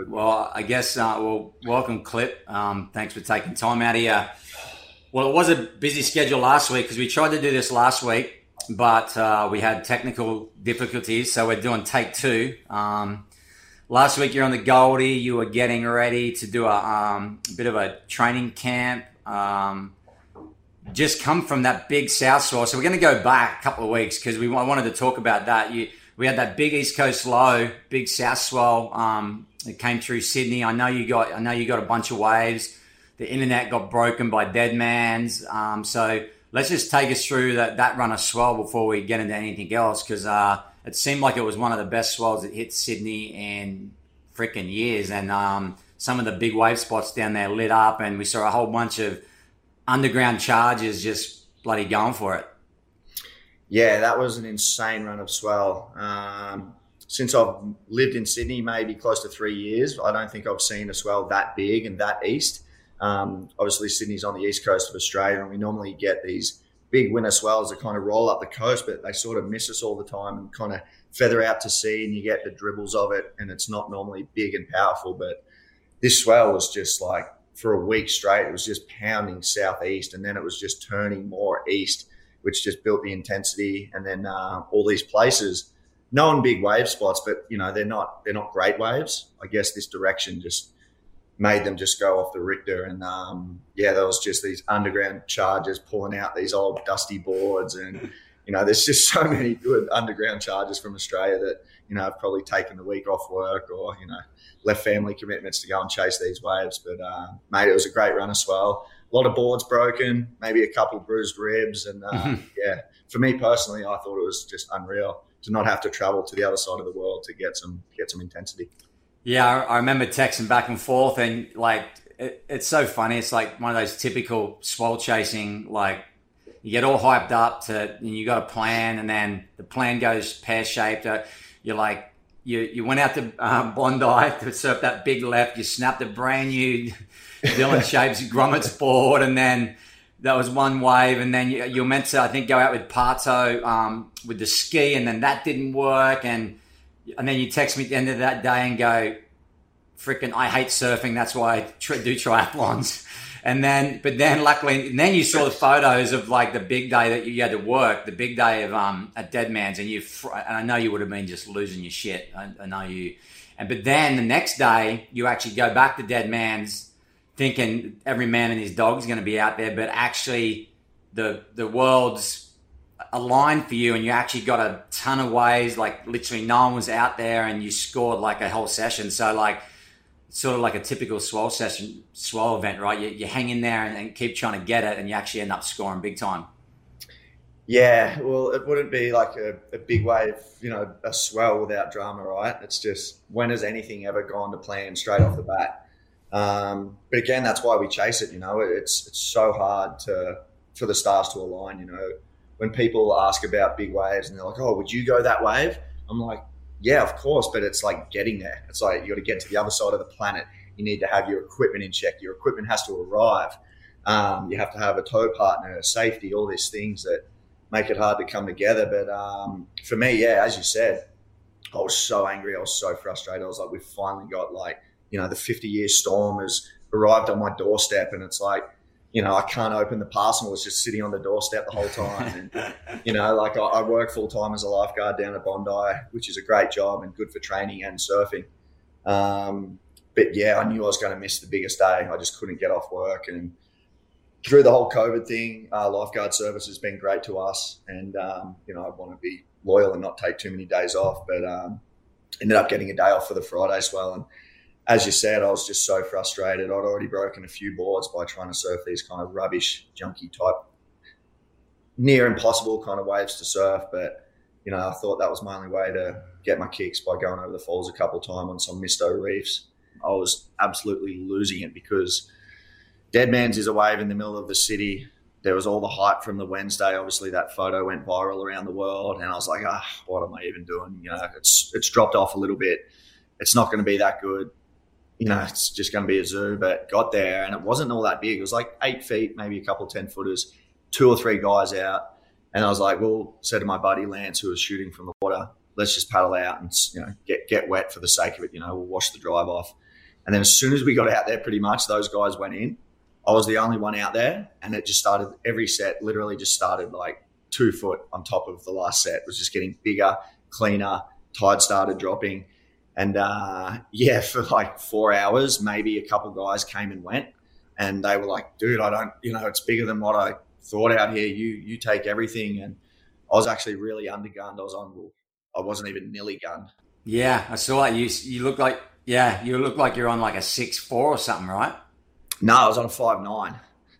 Well, I guess, welcome, Clip. Thanks for taking time out of here. Well, it was a busy schedule last week because we tried to do this last week, but we had technical difficulties, so we're doing take two. Last week you're on the Goldie. You were getting ready to do a bit of a training camp. Just come from that big south swell. So we're going to go back a couple of weeks because I wanted to talk about that. We had that big East Coast low, big south swell. It came through Sydney. I know you got a bunch of waves. The internet got broken by Deadmans. So let's just take us through that run of swell before we get into anything else, because it seemed like it was one of the best swells that hit Sydney in freaking years. And some of the big wave spots down there lit up, and we saw a whole bunch of underground charges just bloody going for it. Yeah, that was an insane run of swell. Since I've lived in Sydney, maybe close to 3 years, I don't think I've seen a swell that big and that east. Obviously, Sydney's on the east coast of Australia, and we normally get these big winter swells that kind of roll up the coast, but they sort of miss us all the time and kind of feather out to sea, and you get the dribbles of it, and it's not normally big and powerful. But this swell was just like, for a week straight, it was just pounding southeast, and then it was just turning more east, which just built the intensity. And then all these places, known big wave spots, but they're not great waves. I guess this direction just made them just go off the Richter. And there was just these underground charges pulling out these old dusty boards, and there's just so many good underground charges from Australia that I've probably taken the week off work or left family commitments to go and chase these waves. But mate, it was a great run as well. A lot of boards broken, maybe a couple of bruised ribs, and for me personally, I thought it was just unreal to not have to travel to the other side of the world to get some intensity. Yeah, I remember texting back and forth, and it's so funny. It's like one of those typical swell chasing, like you get all hyped up and you got a plan, and then the plan goes pear-shaped. You're like, you went out to Bondi to surf that big left. You snapped a brand new Dylan Shapes Grommets board, and then that was one wave, and then you were meant to, I think, go out with Pato with the ski, and then that didn't work, and then you text me at the end of that day and go, freaking, I hate surfing, that's why I do triathlons. But then luckily, and then you saw the photos of like the big day that you had to work, the big day of at Deadman's, and I know you would have been just losing your shit. I know you. But then the next day, you actually go back to Deadman's thinking every man and his dog's going to be out there, but actually the world's aligned for you, and you actually got a ton of waves, like literally no one was out there, and you scored like a whole session. So like, sort of like a typical swell event, right? You hang in there and keep trying to get it, and you actually end up scoring big time. Yeah, well, it wouldn't be like a big wave, a swell without drama, right? It's just, when has anything ever gone to plan straight off the bat? But again, that's why we chase it. It's so hard for the stars to align. When people ask about big waves and they're like, "Oh, would you go that wave?" I'm like, yeah, of course, but it's like getting there. It's like you got to get to the other side of the planet. You need to have your equipment in check. Your equipment has to arrive. You have to have a tow partner, safety, all these things that make it hard to come together. But for me, yeah, as you said, I was so angry. I was so frustrated. I was like, we finally got the 50-year storm has arrived on my doorstep, and it's like, I can't open the parcel. It's just sitting on the doorstep the whole time. And, I work full time as a lifeguard down at Bondi, which is a great job and good for training and surfing. But yeah, I knew I was going to miss the biggest day. I just couldn't get off work. And through the whole COVID thing, lifeguard service has been great to us. And, I want to be loyal and not take too many days off, but ended up getting a day off for the Friday swell. And as you said, I was just so frustrated. I'd already broken a few boards by trying to surf these kind of rubbish, junky type, near impossible kind of waves to surf. But, I thought that was my only way to get my kicks, by going over the falls a couple of times on some Misto reefs. I was absolutely losing it because Deadman's is a wave in the middle of the city. There was all the hype from the Wednesday. Obviously, that photo went viral around the world. And I was like, what am I even doing? It's dropped off a little bit. It's not going to be that good. It's just going to be a zoo. But got there, and it wasn't all that big. It was like 8 feet, maybe a couple 10-footers, 2 or 3 guys out. And I was like, said to my buddy Lance, who was shooting from the water, let's just paddle out and, get wet for the sake of it. We'll wash the drive off. And then as soon as we got out there, pretty much those guys went in. I was the only one out there, and it just started, every set literally just started like 2 foot on top of the last set. It was just getting bigger, cleaner, tide started dropping. And for like 4 hours, maybe a couple guys came and went, and they were like, dude, I don't, it's bigger than what I thought out here. You take everything. And I was actually really undergunned. I wasn't even nearly gunned. Yeah, I saw that. You look like, you're on like a 6'4" or something, right? No, I was on a 5'9".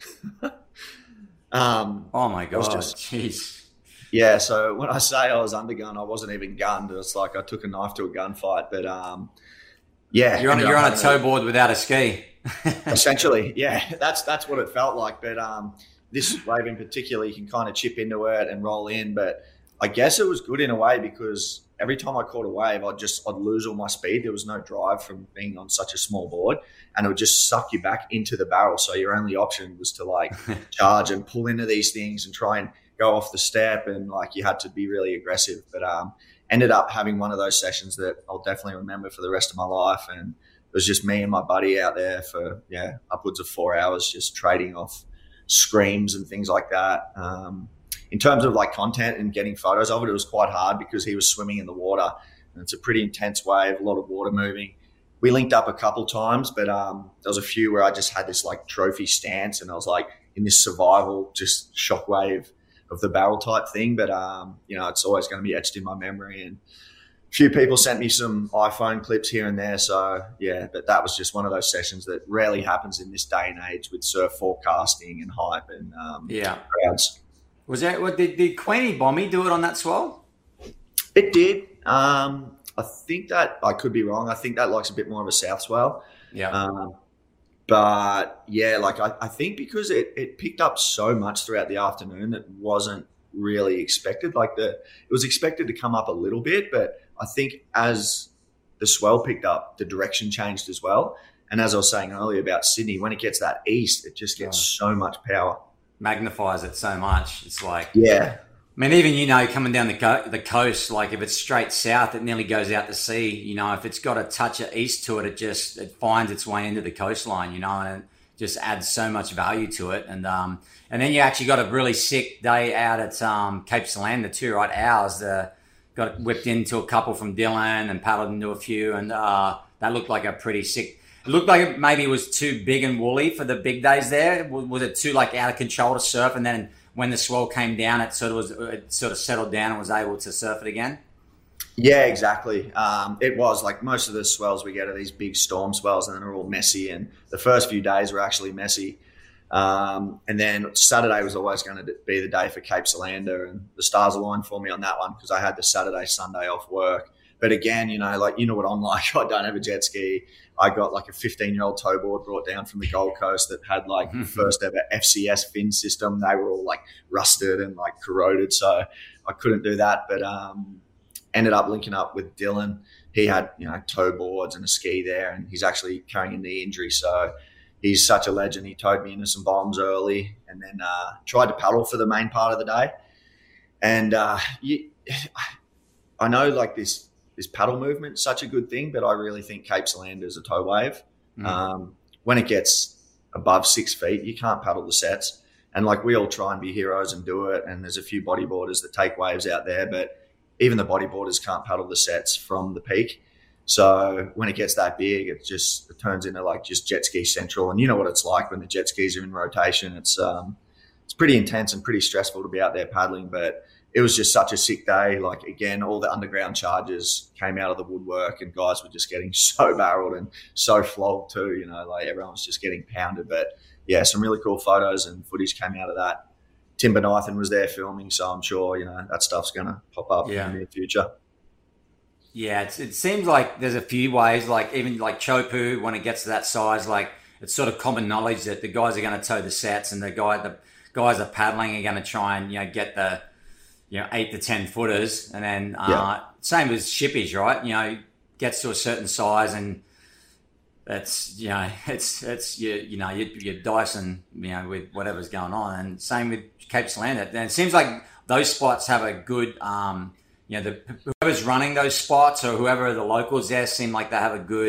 Oh my God, jeez. Yeah, so when I say I was undergunned, I wasn't even gunned. It's like I took a knife to a gunfight. But you're on a tow board without a ski. Essentially, yeah, that's what it felt like. But this wave in particular, you can kind of chip into it and roll in. But I guess it was good in a way because every time I caught a wave, I'd lose all my speed. There was no drive from being on such a small board, and it would just suck you back into the barrel. So your only option was to like charge and pull into these things and try and go off the step, and like you had to be really aggressive. But ended up having one of those sessions that I'll definitely remember for the rest of my life. And it was just me and my buddy out there for upwards of 4 hours, just trading off screams and things like that. In terms of like content and getting photos of it, it was quite hard because he was swimming in the water, and it's a pretty intense wave, a lot of water moving. We linked up a couple times, but there was a few where I just had this like trophy stance, and I was like in this survival, just shockwave of the barrel type thing. But it's always going to be etched in my memory. And a few people sent me some iPhone clips here and there. So yeah, but that was just one of those sessions that rarely happens in this day and age with surf forecasting and hype and crowds. Was that what did Queenie Bommy do it on that swell? It did. I think that I could be wrong. I think that likes a bit more of a south swell. Yeah. But yeah, like I think because it picked up so much throughout the afternoon that wasn't really expected. Like it was expected to come up a little bit, but I think as the swell picked up, the direction changed as well. And as I was saying earlier about Sydney, when it gets that east, it just gets so much power. Magnifies it so much. It's like, yeah. I mean, even, coming down the coast, like if it's straight south, it nearly goes out to sea. If it's got a touch of east to it, it finds its way into the coastline, and it just adds so much value to it. And then you actually got a really sick day out at Cape Solander too, right? Ours got whipped into a couple from Dylan and paddled into a few, and that looked like a pretty sick. It looked like maybe it was too big and woolly for the big days there. Was it too like out of control to surf? And then when the swell came down, it sort of settled down and was able to surf it again? Yeah, exactly. It was like most of the swells we get are these big storm swells, and then they're all messy. And the first few days were actually messy. And then Saturday was always going to be the day for Cape Solander, and the stars aligned for me on that one because I had the Saturday, Sunday off work. But again, what I'm like. I don't have a jet ski. I got like a 15-year-old tow board brought down from the Gold Coast that had like the first ever FCS fin system. They were all like rusted and like corroded, so I couldn't do that. But ended up linking up with Dylan. He had tow boards and a ski there, and he's actually carrying a knee injury, so he's such a legend. He towed me into some bombs early, and then tried to paddle for the main part of the day. And I know like this paddle movement is such a good thing, but I really think Cape Solander is a tow wave. When it gets above 6 feet, you can't paddle the sets. And like we all try and be heroes and do it, and there's a few bodyboarders that take waves out there, but even the bodyboarders can't paddle the sets from the peak. So when it gets that big, it turns into like just jet ski central. And you know what it's like when the jet skis are in rotation. It's pretty intense and pretty stressful to be out there paddling, but it was just such a sick day. Like, again, all the underground charges came out of the woodwork, and guys were just getting so barreled and so flogged too, like everyone was just getting pounded. But yeah, some really cool photos and footage came out of that. Tim Benithan was there filming, so I'm sure, that stuff's going to pop up in the near future. Yeah, it seems like there's a few ways, like even like Chopu, when it gets to that size, like it's sort of common knowledge that the guys are going to tow the sets, and the guys are paddling are going to try and, get the, 8 to 10 footers. And then same with shippies, right? Gets to a certain size, and that's, it's your Dyson, with whatever's going on. And same with Cape Solander. And it seems like those spots have a good, whoever's running those spots or whoever the locals there seem like they have a good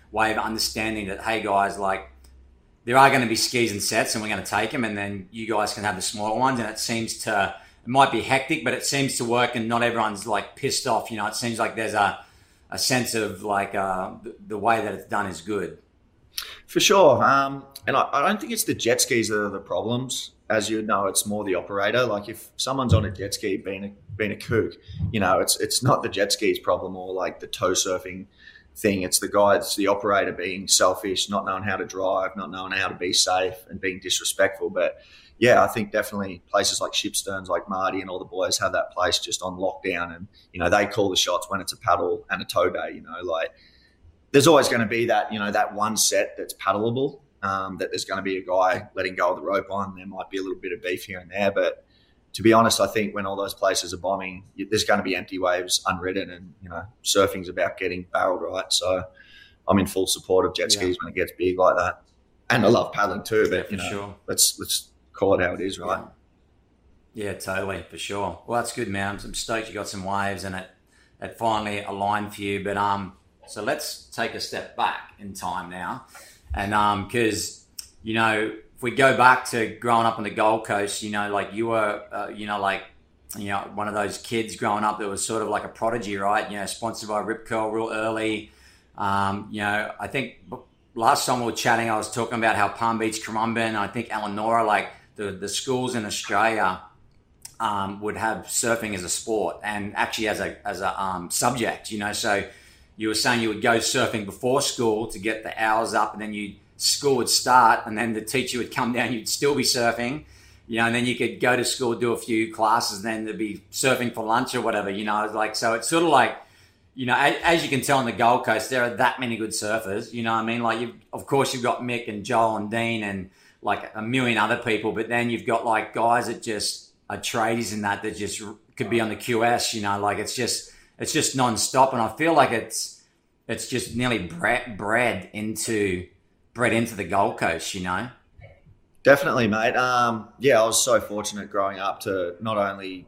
way of understanding that, hey guys, like there are going to be skis and sets and we're going to take them, and then you guys can have the smaller ones. And it might be hectic, but it seems to work, and not everyone's like pissed off. It seems like there's a sense of like the way that it's done is good. For sure. And I don't think it's the jet skis that are the problems. As you know, it's more the operator. Like if someone's on a jet ski being a kook, it's not the jet ski's problem or like the tow surfing thing. It's the operator being selfish, not knowing how to drive, not knowing how to be safe, and being disrespectful. But yeah, I think definitely places like Shipsterns, like Marty and all the boys have that place just on lockdown, and they call the shots when it's a paddle and a tow day. Like there's always going to be that that one set that's paddleable. That there's going to be a guy letting go of the rope on. There might be a little bit of beef here and there, but to be honest, I think when all those places are bombing, there's going to be empty waves unridden, and surfing's about getting barreled right. So I'm in full support of jet skis when it gets big like that, and I love paddling too. But sure. let's call it how it is, right? Yeah, totally, for sure. Well, that's good, man. I'm stoked you got some waves and it finally aligned for you. But so let's take a step back in time now. And because, if we go back to growing up on the Gold Coast, like you were, one of those kids growing up that was sort of like a prodigy, right? Sponsored by Rip Curl real early. I think last time we were chatting, I was talking about how Palm Beach, Currumbin, I think Eleanor, like the schools in Australia would have surfing as a sport and actually as a subject, so you were saying you would go surfing before school to get the hours up, and then school would start, and then the teacher would come down, you'd still be surfing, and then you could go to school, do a few classes, and then there'd be surfing for lunch or whatever, so it's sort of like, as you can tell on the Gold Coast, there are that many good surfers, like of course you've got Mick and Joel and Dean and like a million other people, but then you've got like guys that just are tradies in that just could be on the QS, like it's just non-stop, and I feel like it's just nearly bred into the Gold Coast, Definitely, mate. I was so fortunate growing up to not only,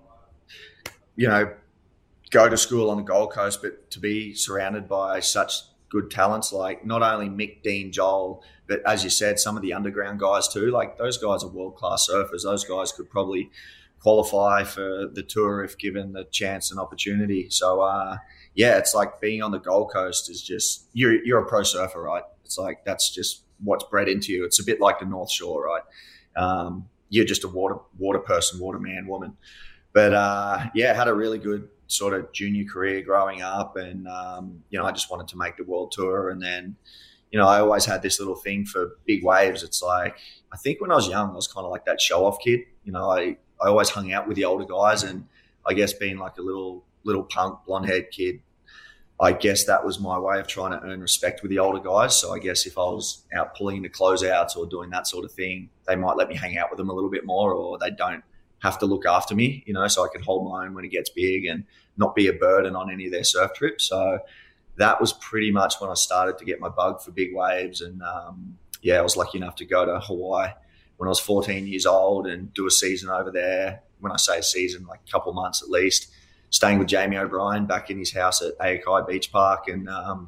go to school on the Gold Coast, but to be surrounded by such good talents like not only Mick, Dean, Joel, but as you said, some of the underground guys too. Like those guys are world-class surfers. Those guys could probably qualify for the tour if given the chance and opportunity. So it's like being on the Gold Coast is just you're a pro surfer, right? It's like that's just what's bred into you. It's a bit like the North Shore, right? You're just a water person, water man, woman. But had a really good sort of junior career growing up, and I just wanted to make the world tour. And then I always had this little thing for big waves. It's like I think when I was young, I was kind of like that show off kid. I always hung out with the older guys, and I guess being like a little punk blonde haired kid, I guess that was my way of trying to earn respect with the older guys. So I guess if I was out pulling the closeouts or doing that sort of thing, they might let me hang out with them a little bit more, or they don't have to look after me, so I can hold my own when it gets big and not be a burden on any of their surf trips. So that was pretty much when I started to get my bug for big waves. And I was lucky enough to go to Hawaii when I was 14 years old and do a season over there. When I say a season, like a couple months at least, staying with Jamie O'Brien back in his house at Aikai Beach Park. And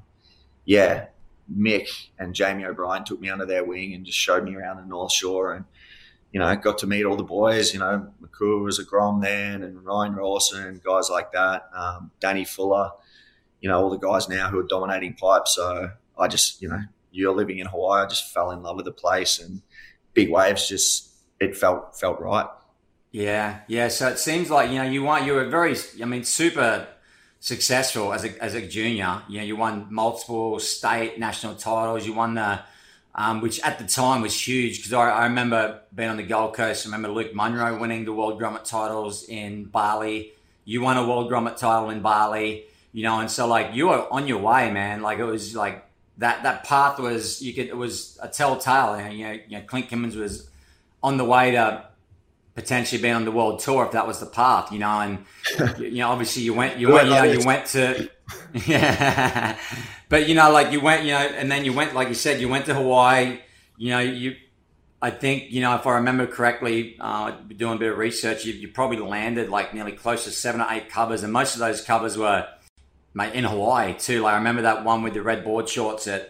Mick and Jamie O'Brien took me under their wing and just showed me around the North Shore, and got to meet all the boys. McCool was a Grom then, and Ryan Rawson and guys like that. Danny Fuller, all the guys now who are dominating pipe. So I just, you're living in Hawaii, I just fell in love with the place, and big waves it felt right. Yeah. So it seems like, you were very, super successful as a junior. You won multiple state national titles. You won the, which at the time was huge, because I remember being on the Gold Coast. I remember Luke Munro winning the World Grommet titles in Bali. You won a World Grommet title in Bali, and so like you were on your way, man. Like it was like that path was, it was a telltale. Clint Kimmins was on the way to potentially being on the world tour if that was the path, and obviously you went to, yeah, but like you went, and then you went, like you said, you went to Hawaii, I think, if I remember correctly, doing a bit of research, you probably landed like nearly close to 7 or 8 covers, and most of those covers were, mate, in Hawaii too. Like I remember that one with the red board shorts at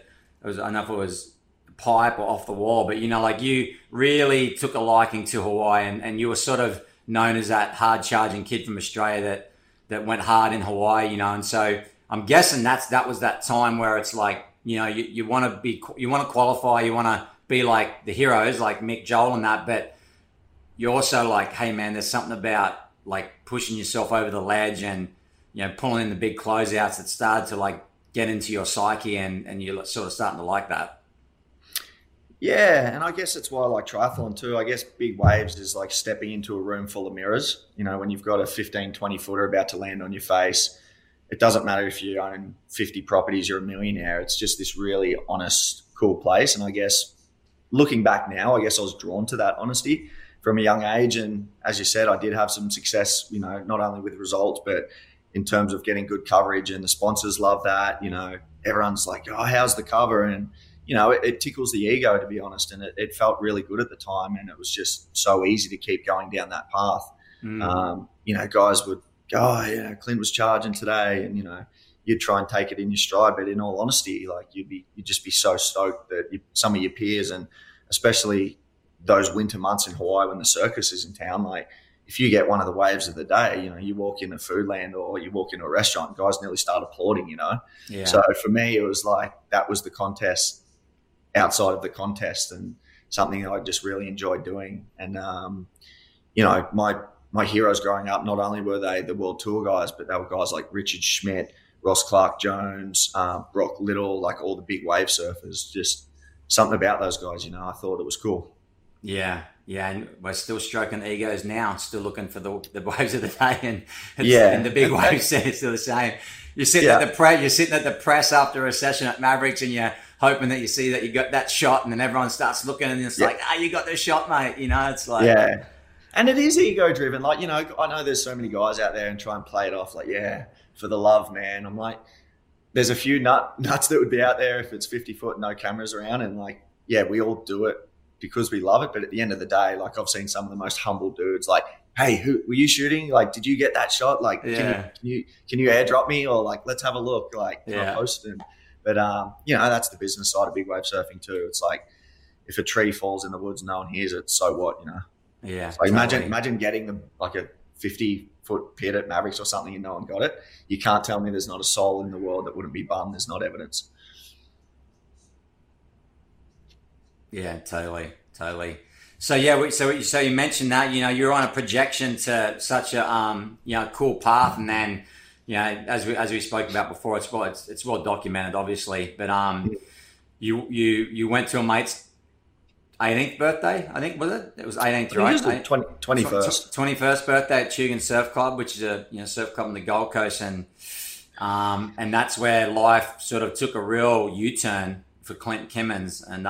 I don't know if it was pipe or off the wall, but like you really took a liking to Hawaii, and you were sort of known as that hard charging kid from Australia that went hard in Hawaii, and so I'm guessing that was that time where it's like, you want to qualify, you want to be like the heroes like Mick, Joel and that, but you're also like, hey man, there's something about like pushing yourself over the ledge and pulling in the big closeouts that started to like get into your psyche, and you're sort of starting to like that. Yeah, and I guess it's why I like triathlon too. I guess big waves is like stepping into a room full of mirrors. When you've got a 15, 20 footer about to land on your face, it doesn't matter if you own 50 properties, you're a millionaire. It's just this really honest, cool place. And I guess looking back now, I guess I was drawn to that honesty from a young age. And as you said, I did have some success, not only with results, but in terms of getting good coverage, and the sponsors love that. Everyone's like, oh, how's the cover? And, it tickles the ego, to be honest. And it felt really good at the time. And it was just so easy to keep going down that path. Guys would go, oh, Clint was charging today. And, you'd try and take it in your stride. But in all honesty, like you'd just be so stoked that some of your peers, and especially those winter months in Hawaii when the circus is in town, like if you get one of the waves of the day, you walk into Foodland or you walk into a restaurant, guys nearly start applauding, Yeah. So for me, it was like that was the contest outside of the contest, and something that I just really enjoyed doing. And, my heroes growing up, not only were they the World Tour guys, but they were guys like Richard Schmidt, Ross Clark-Jones, Brock Little, like all the big wave surfers. Just something about those guys, I thought it was cool. Yeah, and we're still stroking egos now, still looking for the waves of the day, and the big wave set is still the same. You're sitting at the press after a session at Mavericks, and you're hoping that you see that you got that shot, and then everyone starts looking, and it's like, you got the shot, mate. It's like and it is ego driven. Like I know there's so many guys out there and try and play it off like for the love, man. I'm like, there's a few nuts that would be out there if it's 50 foot, no cameras around, and like we all do it because we love it. But at the end of the day, like I've seen some of the most humble dudes like, hey, who were you shooting? Like, did you get that shot? Like, can you airdrop me, or like, let's have a look, like, can I post it? But, that's the business side of big wave surfing too. It's like, if a tree falls in the woods, no one hears it. So what, Yeah. So imagine getting like a 50-foot pit at Mavericks or something and no one got it. You can't tell me there's not a soul in the world that wouldn't be bummed there's not evidence. Yeah, totally. So so you mentioned that you're on a projection to such a cool path, and then as we spoke about before, it's well documented, obviously. But you went to a mate's 18th birthday, I think, was it? It was 18th, right? 21st. 21st birthday at Tugun Surf Club, which is a surf club on the Gold Coast, and that's where life sort of took a real U-turn for Clint Kimmins, and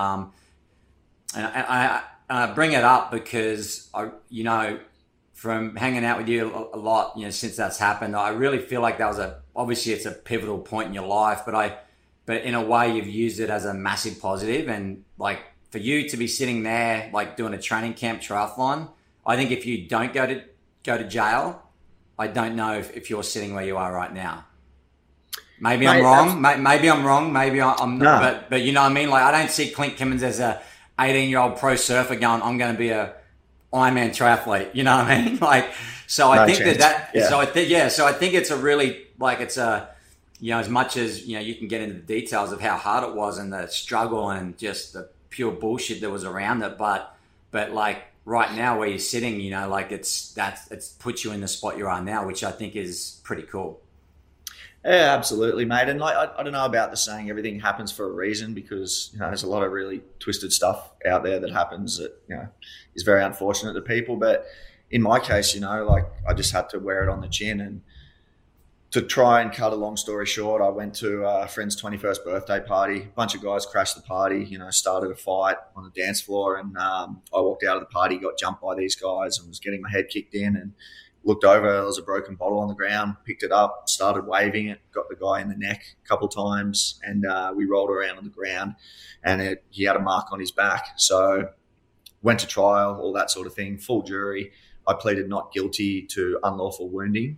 I bring it up because from hanging out with you a lot, since that's happened, I really feel like that was obviously it's a pivotal point in your life, but in a way you've used it as a massive positive, and like for you to be sitting there like doing a training camp triathlon, I think if you don't go to jail, I don't know if you're sitting where you are right now. Maybe I'm wrong. Maybe I'm wrong. Maybe I'm not. No. But you know what I mean? Like I don't see Clint Kimmins as a 18-year-old pro surfer going, I'm going to be a Ironman triathlete. You know what I mean? Like, so I think so I think it's a really, like, it's a, as much as, you can get into the details of how hard it was and the struggle and just the pure bullshit that was around it. But like right now where you're sitting, like it's put you in the spot you are now, which I think is pretty cool. Yeah, absolutely, mate. And like, I don't know about the saying everything happens for a reason, because there's a lot of really twisted stuff out there that happens that is very unfortunate to people. But in my case, like I just had to wear it on the chin. And to try and cut a long story short, I went to a friend's 21st birthday party. A bunch of guys crashed the party. Started a fight on the dance floor, and I walked out of the party, got jumped by these guys, and was getting my head kicked in, and looked over, there was a broken bottle on the ground, picked it up, started waving it, got the guy in the neck a couple times, and we rolled around on the ground, and he had a mark on his back. So went to trial, all that sort of thing, full jury. I pleaded not guilty to unlawful wounding.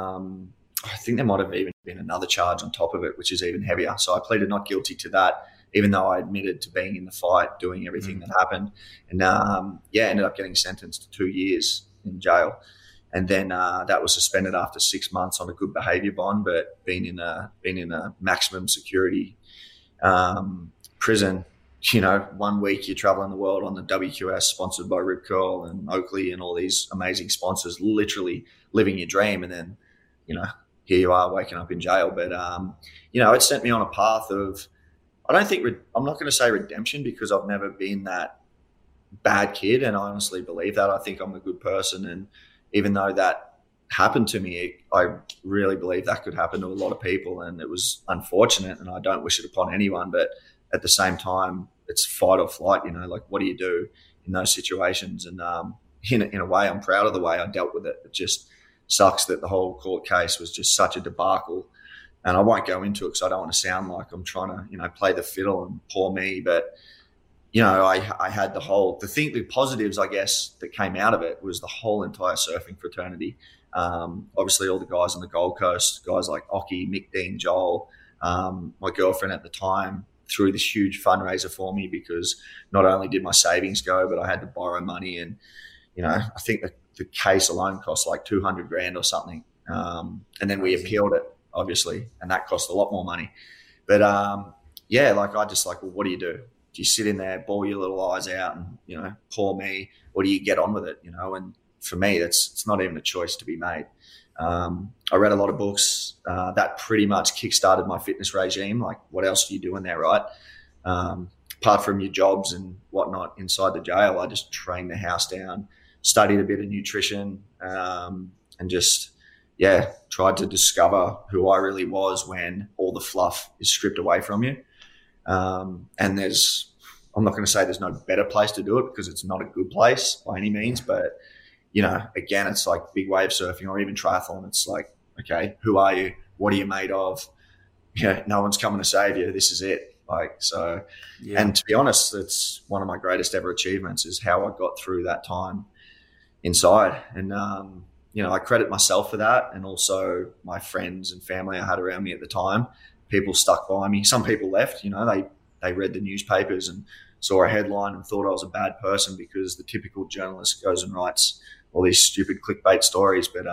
I think there might have even been another charge on top of it, which is even heavier. So I pleaded not guilty to that, even though I admitted to being in the fight, doing everything that happened. And ended up getting sentenced to 2 years in jail. And then that was suspended after 6 months on a good behaviour bond, but being in a maximum security prison. 1 week you're traveling the world on the WQS, sponsored by Rip Curl and Oakley and all these amazing sponsors, literally living your dream. And then, here you are waking up in jail. But, it sent me on a path of, I'm not going to say redemption, because I've never been that bad kid. And I honestly believe that. I think I'm a good person. And even though that happened to me, I really believe that could happen to a lot of people. And it was unfortunate, and I don't wish it upon anyone. But at the same time, it's fight or flight, like what do you do in those situations? And in a way, I'm proud of the way I dealt with it. It just sucks that the whole court case was just such a debacle. And I won't go into it because I don't want to sound like I'm trying to, play the fiddle and poor me. But, I had the positives, I guess, that came out of it was the whole entire surfing fraternity. Obviously all the guys on the Gold Coast, guys like Occy, Mick Dean, Joel, my girlfriend at the time, threw this huge fundraiser for me, because not only did my savings go, but I had to borrow money. And, I think the case alone cost like $200,000 or something. And then we appealed it, obviously, and that cost a lot more money. But, I just well, what do you do? Do you sit in there, bawl your little eyes out and, poor me, or do you get on with it, And for me, it's not even a choice to be made. I read a lot of books that pretty much kickstarted my fitness regime. Like, what else do you do in there, right? Apart from your jobs and whatnot inside the jail, I just trained the house down, studied a bit of nutrition, and just, tried to discover who I really was when all the fluff is stripped away from you. And I'm not going to say there's no better place to do it, because it's not a good place by any means, but again, it's like big wave surfing or even triathlon. It's like, okay, who are you? What are you made of? No one's coming to save you. This is it. And to be honest, it's one of my greatest ever achievements is how I got through that time inside. And, I credit myself for that, and also my friends and family I had around me at the time. People stuck by me. Some people left, they read the newspapers and saw a headline and thought I was a bad person, because the typical journalist goes and writes all these stupid clickbait stories. But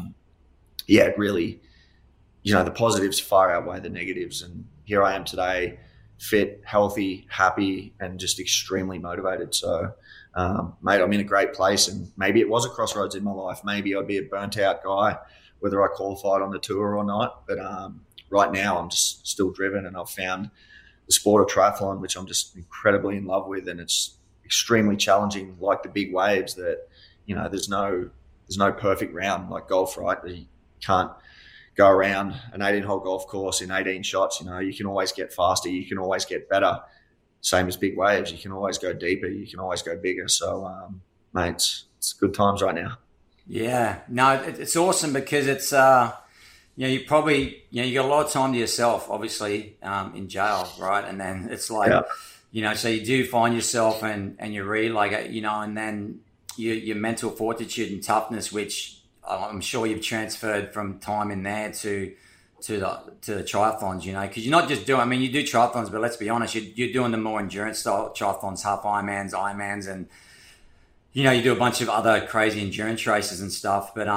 it really, the positives far outweigh the negatives. And here I am today, fit, healthy, happy, and just extremely motivated. So, mate, I'm in a great place, and maybe it was a crossroads in my life. Maybe I'd be a burnt out guy, whether I qualified on the tour or not. But right now I'm just still driven, and I've found the sport of triathlon, which I'm just incredibly in love with. And it's extremely challenging, like the big waves that, there's no perfect round like golf, right? You can't go around an 18-hole golf course in 18 shots. You can always get faster. You can always get better. Same as big waves. You can always go deeper. You can always go bigger. So, mate, it's good times right now. Yeah. No, it's awesome, because it's, you probably, you got a lot of time to yourself, obviously, in jail, right? And then it's like, so you do find yourself and you really like it, and then your mental fortitude and toughness, which I'm sure you've transferred from time in there to the triathlons, because you're not just doing, you do triathlons, but let's be honest, you're doing the more endurance style triathlons, half Ironmans, and, you do a bunch of other crazy endurance races and stuff. But,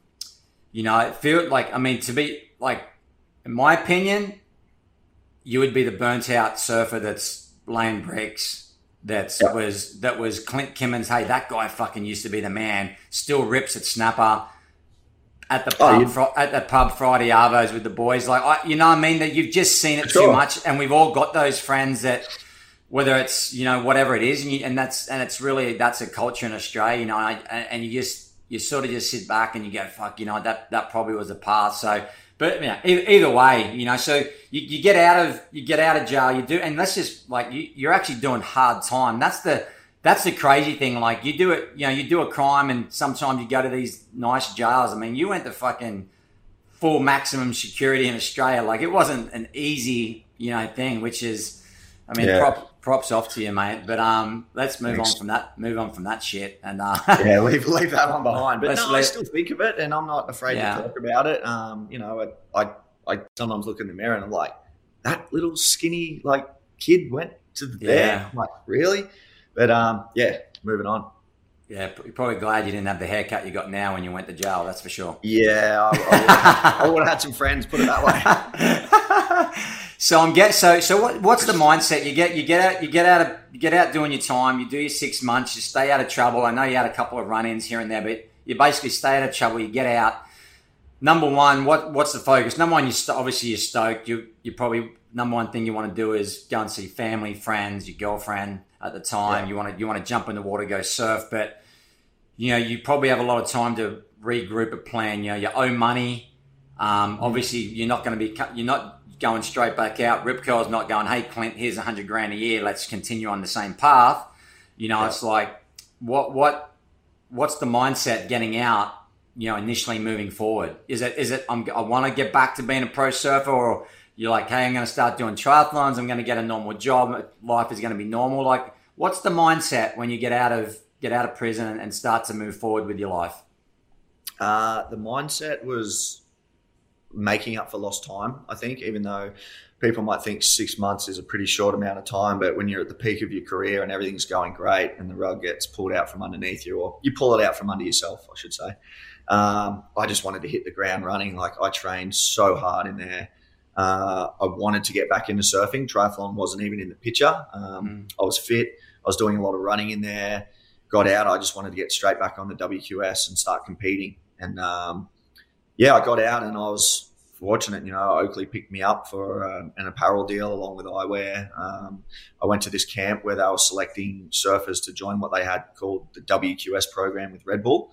I feel like, to be like, in my opinion, you would be the burnt out surfer that's laying bricks. That was Clint Kimmins. Hey, that guy fucking used to be the man. Still rips at Snapper at the pub, Friday Arvos with the boys. Like, that you've just seen it too much, and we've all got those friends that, whether it's whatever it is, and it's really, that's a culture in Australia, and you sort of just sit back and you go, fuck, that probably was the path. So, but either way, so you get out of jail, you do, and let's just like you're actually doing hard time. That's the crazy thing. Like, you do it, you do a crime, and sometimes you go to these nice jails. You went to fucking full maximum security in Australia. Like, it wasn't an easy thing, which is, props off to you, mate. But let's move on from that shit. And leave that one behind. But I still think of it, and I'm not afraid to talk about it. I sometimes look in the mirror and I'm like, that little skinny, like kid went to there. I'm like, really? But moving on. Yeah, you're probably glad you didn't have the haircut you got now when you went to jail. That's for sure. Yeah, I would have had some friends. Put it that way. So what's the mindset? You get out doing your time. You do your 6 months. You stay out of trouble. I know you had a couple of run-ins here and there, but you basically stay out of trouble. You get out. Number one, what's the focus? Number one, obviously you're stoked. You probably number one thing you want to do is go and see family, friends, your girlfriend at the time. Yeah. You want to jump in the water, go surf, but you probably have a lot of time to regroup a plan. You owe money. Obviously, you're not going straight back out. Rip Curl's not going, hey Clint, here's $100,000 a year. Let's continue on the same path. It's like what's the mindset getting out? Initially moving forward, is it I want to get back to being a pro surfer, or you're like, hey, I'm going to start doing triathlons. I'm going to get a normal job. Life is going to be normal. Like, what's the mindset when you get out of prison and start to move forward with your life? The mindset was making up for lost time. I think, even though people might think 6 months is a pretty short amount of time, but when you're at the peak of your career and everything's going great and the rug gets pulled out from underneath you, or you pull it out from under yourself, I should say. I just wanted to hit the ground running. Like, I trained so hard in there. I wanted to get back into surfing. Triathlon wasn't even in the picture. I was fit. I was doing a lot of running in there. Got out. I just wanted to get straight back on the WQS and start competing. And I got out and I was fortunate. Oakley picked me up for an apparel deal along with eyewear. I went to this camp where they were selecting surfers to join what they had called the WQS program with Red Bull.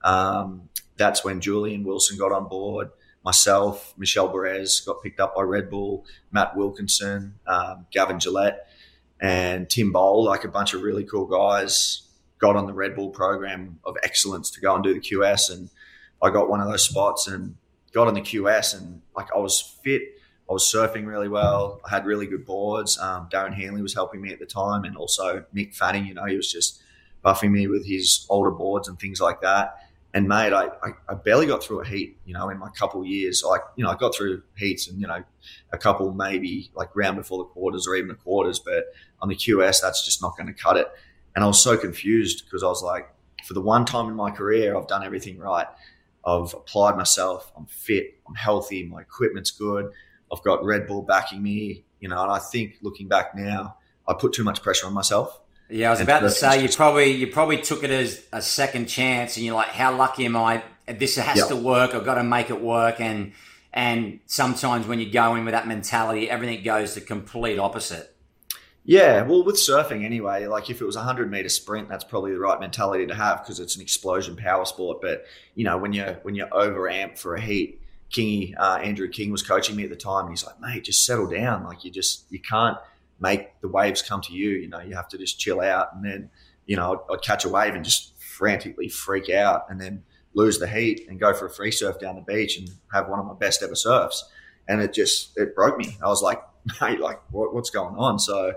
That's when Julian Wilson got on board. Myself, Michelle Perez got picked up by Red Bull, Matt Wilkinson, Gavin Gillette, and Tim Bowl, like a bunch of really cool guys, got on the Red Bull program of excellence to go and do the QS. And I got one of those spots and got on the QS, and like, I was fit. I was surfing really well. I had really good boards. Darren Hanley was helping me at the time, and also Mick Fanning, he was just buffing me with his older boards and things like that. And mate, I barely got through a heat, in my couple of years. Like, I got through heats and, a couple maybe like round before the quarters or even the quarters, but on the QS, that's just not going to cut it. And I was so confused because I was like, for the one time in my career, I've done everything right. I've applied myself. I'm fit. I'm healthy. My equipment's good. I've got Red Bull backing me, and I think looking back now, I put too much pressure on myself. Yeah, I was about to say you probably took it as a second chance, and you're like, how lucky am I? This has to work. I've got to make it work. And sometimes when you go in with that mentality, everything goes the complete opposite. Yeah, well, with surfing anyway, like if it was a 100-meter sprint, that's probably the right mentality to have because it's an explosion power sport. But when you're overamped for a heat, Andrew King was coaching me at the time, and he's like, mate, just settle down. Like, you can't make the waves come to you. You have to just chill out. And then, I'd catch a wave and just frantically freak out and then lose the heat and go for a free surf down the beach and have one of my best ever surfs. And it broke me. I was like, mate, like what's going on? So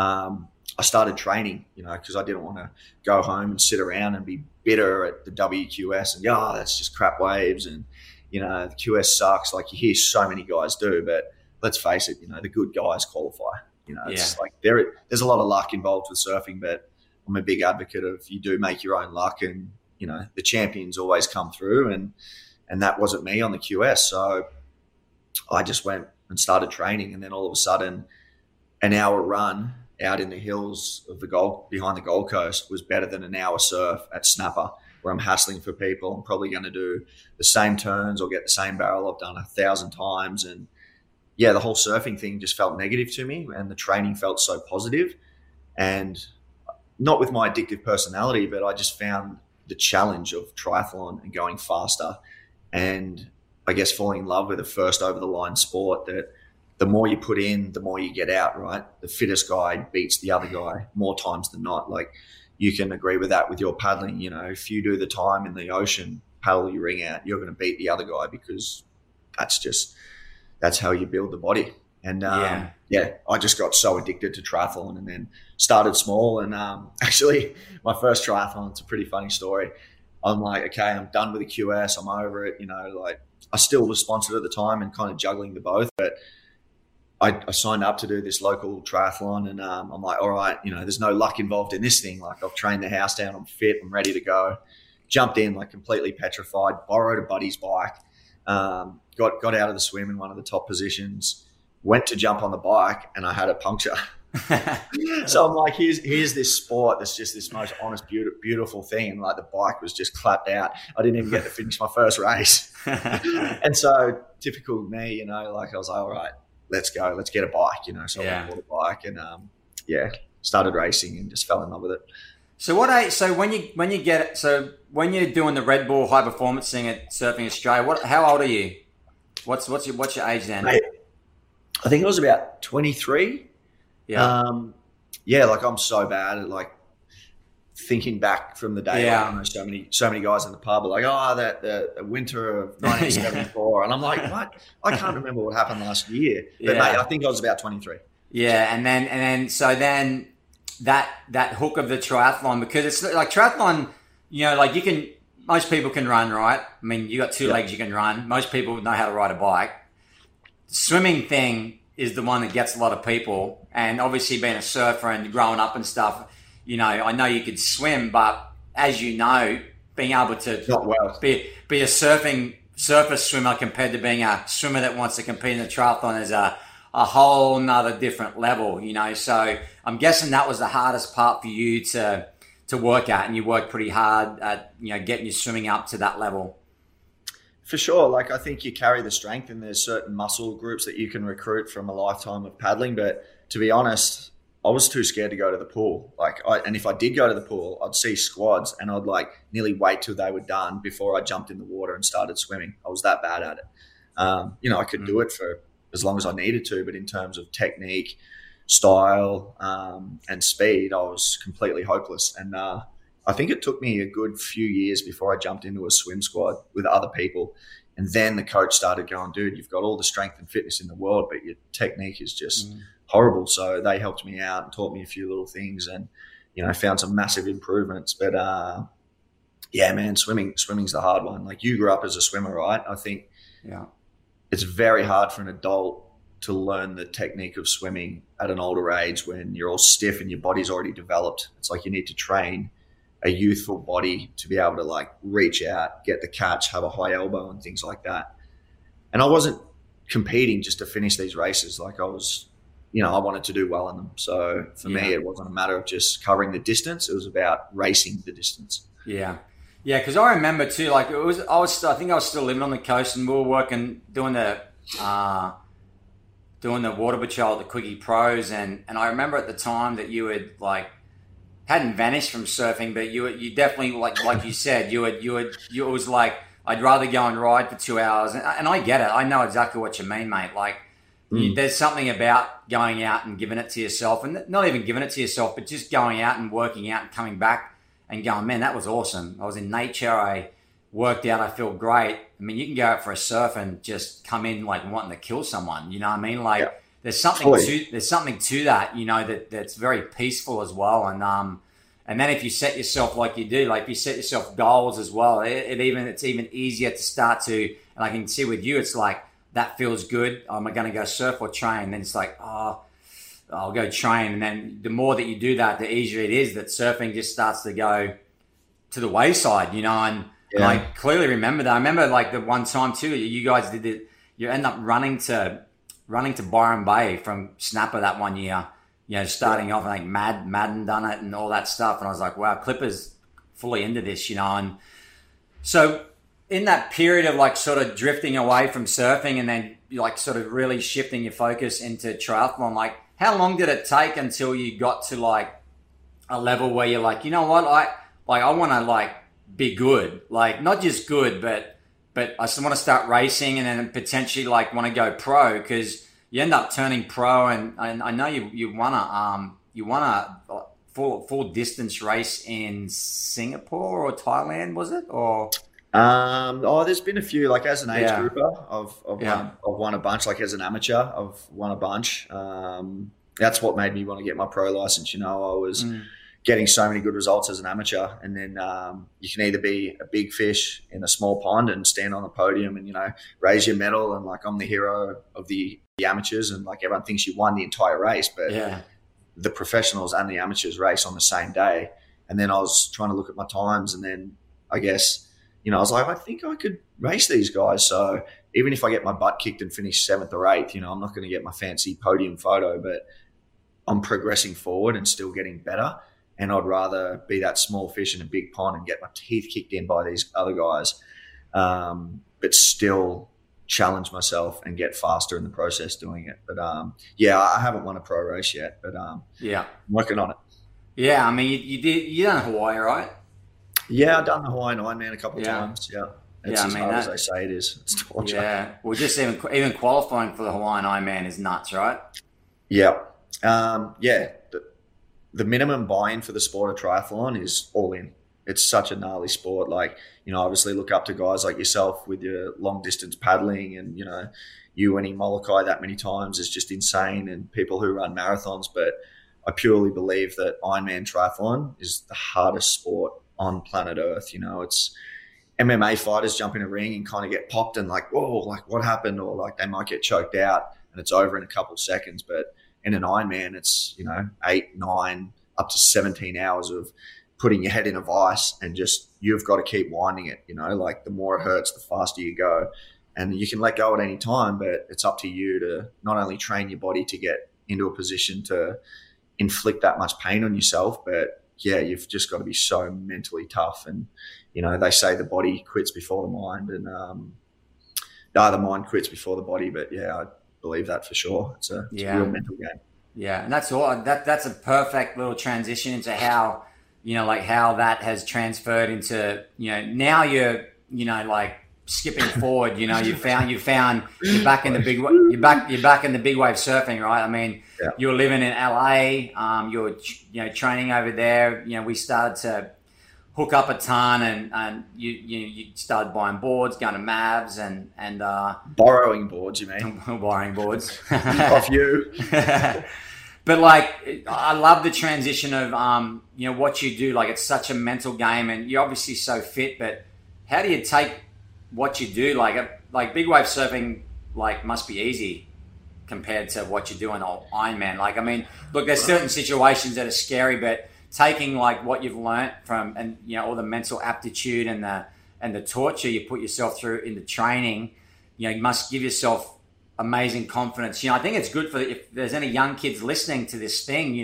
I started training, because I didn't want to go home and sit around and be bitter at the WQS and that's just crap waves. And, the QS sucks. Like, you hear so many guys do, but let's face it, the good guys qualify. It's like there's a lot of luck involved with surfing, but I'm a big advocate of you do make your own luck, and the champions always come through, and that wasn't me on the QS. So I just went and started training, and then all of a sudden, an hour run out in the hills of behind the Gold Coast was better than an hour surf at Snapper, where I'm hassling for people. I'm probably going to do the same turns or get the same barrel I've done 1,000 times, and the whole surfing thing just felt negative to me, and the training felt so positive. And not with my addictive personality, but I just found the challenge of triathlon and going faster, and I guess falling in love with the first over the line sport, that the more you put in, the more you get out, right? The fittest guy beats the other guy more times than not. Like, you can agree with that with your paddling. If you do the time in the ocean, paddle your ring out, you're going to beat the other guy, because that's how you build the body. And I just got so addicted to triathlon, and then started small. And actually, my first triathlon, it's a pretty funny story. I'm like, okay, I'm done with the QS. I'm over it. Like, I still was sponsored at the time and kind of juggling the both. But I signed up to do this local triathlon, and I'm like, all right, there's no luck involved in this thing. Like, I've trained the house down, I'm fit, I'm ready to go. Jumped in like completely petrified, borrowed a buddy's bike, got out of the swim in one of the top positions, went to jump on the bike, and I had a puncture. So I'm like, here's this sport that's just this most honest, beautiful thing. And like, the bike was just clapped out. I didn't even get to finish my first race. And so typical me, like I was like, all right, let's go, let's get a bike, So I bought a bike and started racing and just fell in love with it. So when you're doing the Red Bull high performance thing at Surfing Australia, how old are you? What's your age then? Mate, I think I was about 23. Yeah. Like, I'm so bad at like thinking back from the day. Yeah. Like, I know so many guys in the pub are like, the winter of 1974, and I'm like, what? I can't remember what happened last year. But mate, I think I was about 23. Yeah, and then that hook of the triathlon, because it's like triathlon, like most people can run, right? I mean, you got two legs, you can run. Most people know how to ride a bike. Swimming thing is the one that gets a lot of people, and obviously being a surfer and growing up and stuff, I know you could swim, but as you know, being able to not well. be a surfer swimmer compared to being a swimmer that wants to compete in the triathlon is a whole nother different level, So I'm guessing that was the hardest part for you to work at, and you worked pretty hard at, getting your swimming up to that level. For sure. Like, I think you carry the strength, and there's certain muscle groups that you can recruit from a lifetime of paddling. But to be honest, I was too scared to go to the pool. And if I did go to the pool, I'd see squads and I'd like nearly wait till they were done before I jumped in the water and started swimming. I was that bad at it. I could do it for as long as I needed to, but in terms of technique, style, and speed, I was completely hopeless. And I think it took me a good few years before I jumped into a swim squad with other people. And then the coach started going, dude, you've got all the strength and fitness in the world, but your technique is just horrible. So they helped me out and taught me a few little things, and, found some massive improvements. But man, swimming's the hard one. Like, you grew up as a swimmer, right? I think it's very hard for an adult to learn the technique of swimming at an older age when you're all stiff and your body's already developed. It's like you need to train a youthful body to be able to like reach out, get the catch, have a high elbow and things like that. And I wasn't competing just to finish these races. Like, I was, I wanted to do well in them. So for me, it wasn't a matter of just covering the distance. It was about racing the distance. Yeah. Yeah. Cause I remember too, like I think I was still living on the coast, and we were working, doing the water patrol at the Quickie Pros. And I remember at the time that you had hadn't vanished from surfing, but you definitely, like you said, it was like, I'd rather go and ride for 2 hours. And I get it. I know exactly what you mean, mate. Like, there's something about going out and giving it to yourself, and not even giving it to yourself, but just going out and working out and coming back and going, man, that was awesome. I was in nature. I worked out. I feel great. I mean, you can go out for a surf and just come in like wanting to kill someone. You know what I mean? Like, there's something to that, that's very peaceful as well. And then if you set yourself like you do, like if you set yourself goals as well, it's even easier to start to. And I can see with you, it's like, that feels good. Am I going to go surf or train? And then it's like, I'll go train. And then the more that you do that, the easier it is that surfing just starts to go to the wayside, And I clearly remember that. I remember like the one time too, you guys did it. You end up running to Byron Bay from Snapper that one year. Starting off, I think Madden done it and all that stuff. And I was like, wow, Clipper's fully into this, And so in that period of like sort of drifting away from surfing and then like sort of really shifting your focus into triathlon, like how long did it take until you got to like a level where you're like, you know what, I want to like be good, like not just good, but I just want to start racing and then potentially like want to go pro, because you end up turning pro, and I know you won a full distance race in Singapore or Thailand, was it? Or there's been a few, like as an age grouper, I've won a bunch. Like as an amateur, I've won a bunch. That's what made me want to get my pro license. I was getting so many good results as an amateur, and then you can either be a big fish in a small pond and stand on the podium and raise your medal and like I'm the hero of the the amateurs, and like everyone thinks you won the entire race, but Yeah. the professionals and the amateurs race on the same day. And then I was trying to look at my times, and then I guess, I was like, I think I could race these guys. So even if I get my butt kicked and finish 7th or 8th, I'm not going to get my fancy podium photo, but I'm progressing forward and still getting better. And I'd rather be that small fish in a big pond and get my teeth kicked in by these other guys, but still challenge myself and get faster in the process doing it. But I haven't won a pro race yet, but I'm working on it. Yeah, I mean, you done Hawaii, right? Yeah, I've done the Hawaiian Ironman a couple of times. Yeah, it's as hard as they say it is. It's torture. Yeah, well, just even qualifying for the Hawaiian Ironman is nuts, right? Yeah, the minimum buy-in for the sport of triathlon is all in. It's such a gnarly sport. Like, obviously look up to guys like yourself with your long distance paddling, and, you winning Molokai that many times is just insane, and people who run marathons. But I purely believe that Ironman triathlon is the hardest sport on planet Earth. It's MMA fighters jump in a ring and kind of get popped and like, whoa, like what happened? Or like they might get choked out and it's over in a couple of seconds. But in an Ironman, it's, 8, 9, up to 17 hours of putting your head in a vice, and just, you've got to keep winding it, like the more it hurts, the faster you go. And you can let go at any time, but it's up to you to not only train your body to get into a position to inflict that much pain on yourself, but you've just got to be so mentally tough. And, they say the body quits before the mind, and the mind quits before the body. But I believe that for sure. It's a real mental game. Yeah, and that's all. That's a perfect little transition into how, how that has transferred into, now you're, like skipping forward. You found you're back in the back in the big wave surfing, right? I mean, you're living in LA. You're training over there. We started to hook up a ton, and you started buying boards, going to Mavs, and borrowing boards. You mean borrowing boards off you? But like, I love the transition of what you do. Like, it's such a mental game, and you're obviously so fit. But how do you take what you do? Like big wave surfing, like, must be easy compared to what you do on Ironman. Like, I mean, look, there's certain situations that are scary, but taking like what you've learnt from, and all the mental aptitude and the torture you put yourself through in the training, you must give yourself amazing confidence. I think it's good for if there's any young kids listening to this thing,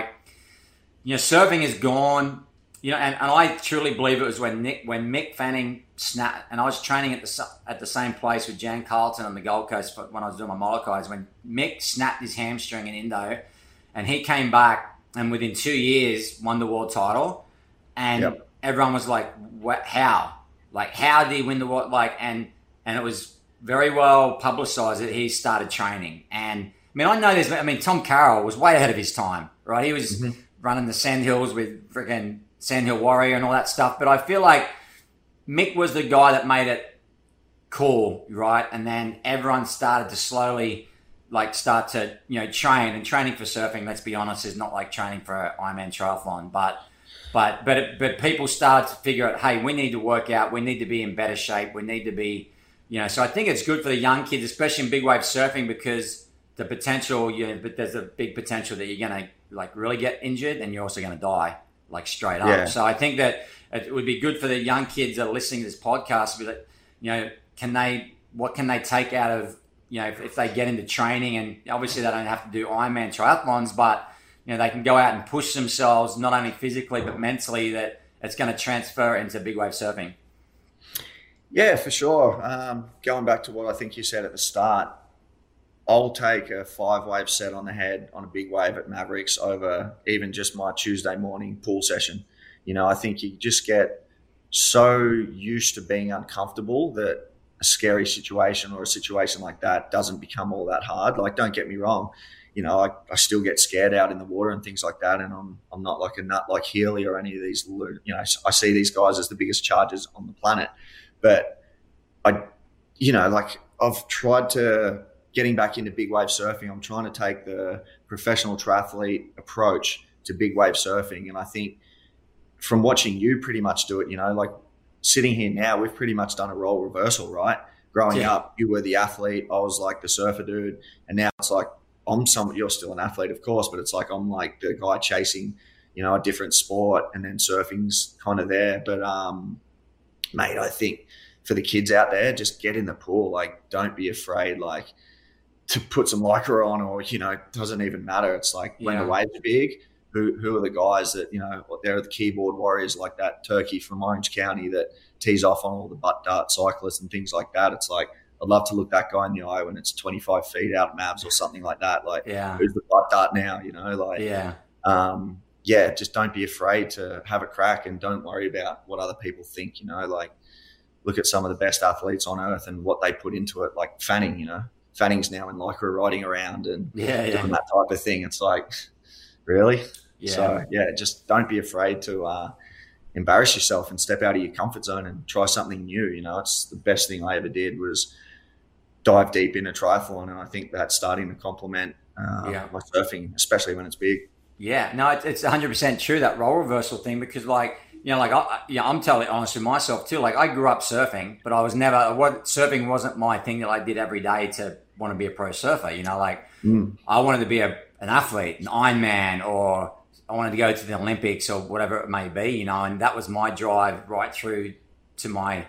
surfing is gone, and I truly believe it was when Mick Fanning snapped, and I was training at the same place with Jan Carlton on the Gold Coast when I was doing my Molokais, when Mick snapped his hamstring in Indo, and he came back and within 2 years won the world title, and everyone was like, "What? How? Like, how did he win the world?" Like, and it was very well publicized that he started training. And I know Tom Carroll was way ahead of his time, right? He was running the Sandhills with freaking Sandhill Warrior and all that stuff. But I feel like Mick was the guy that made it cool, right? And then everyone started to slowly start to, train. And training for surfing, let's be honest, is not like training for an Ironman triathlon. But people started to figure out, hey, we need to work out. We need to be in better shape. We need to be... so I think it's good for the young kids, especially in big wave surfing, because the potential, but there's a big potential that you're going to really get injured, and you're also going to die straight up. Yeah. So I think that it would be good for the young kids that are listening to this podcast, but what can they take out of, if they get into training, and obviously they don't have to do Ironman triathlons, but they can go out and push themselves, not only physically, but mentally, that it's going to transfer into big wave surfing. Yeah, for sure. Going back to what I think you said at the start, I'll take a 5-wave set on the head on a big wave at Mavericks over even just my Tuesday morning pool session. I think you just get so used to being uncomfortable that a scary situation or a situation like that doesn't become all that hard. Like, don't get me wrong. I still get scared out in the water and things like that. And I'm not like a nut like Healy or any of these, I see these guys as the biggest chargers on the planet. But I've tried to getting back into big wave surfing. I'm trying to take the professional triathlete approach to big wave surfing. And I think from watching you pretty much do it, sitting here now, we've pretty much done a role reversal, right? growing up, you were the athlete. I was like the surfer dude. And now it's like, you're still an athlete, of course, but it's like, I'm like the guy chasing, a different sport, and then surfing's kind of there. But, mate, I think for the kids out there, just get in the pool. Like, don't be afraid, like, to put some Lycra on, or, it doesn't even matter. It's like when the waves are big, who are the guys that, they're the keyboard warriors, like that turkey from Orange County that tees off on all the butt dart cyclists and things like that. It's like, I'd love to look that guy in the eye when it's 25 feet out Mavs or something like that. Like, who's the butt dart now, just don't be afraid to have a crack, and don't worry about what other people think, like, look at some of the best athletes on earth and what they put into it, like Fanning, Fanning's now in Lycra riding around and doing that type of thing. It's like, really? Yeah. So, just don't be afraid to embarrass yourself and step out of your comfort zone and try something new. It's the best thing I ever did was dive deep into triathlon, and I think that's starting to complement my surfing, especially when it's big. Yeah, no, it's 100% true, that role reversal thing, because I'm totally honest with myself too. Like, I grew up surfing, but surfing wasn't my thing that I did every day to want to be a pro surfer. I wanted to be an athlete, an Ironman, or I wanted to go to the Olympics or whatever it may be, and that was my drive right through to my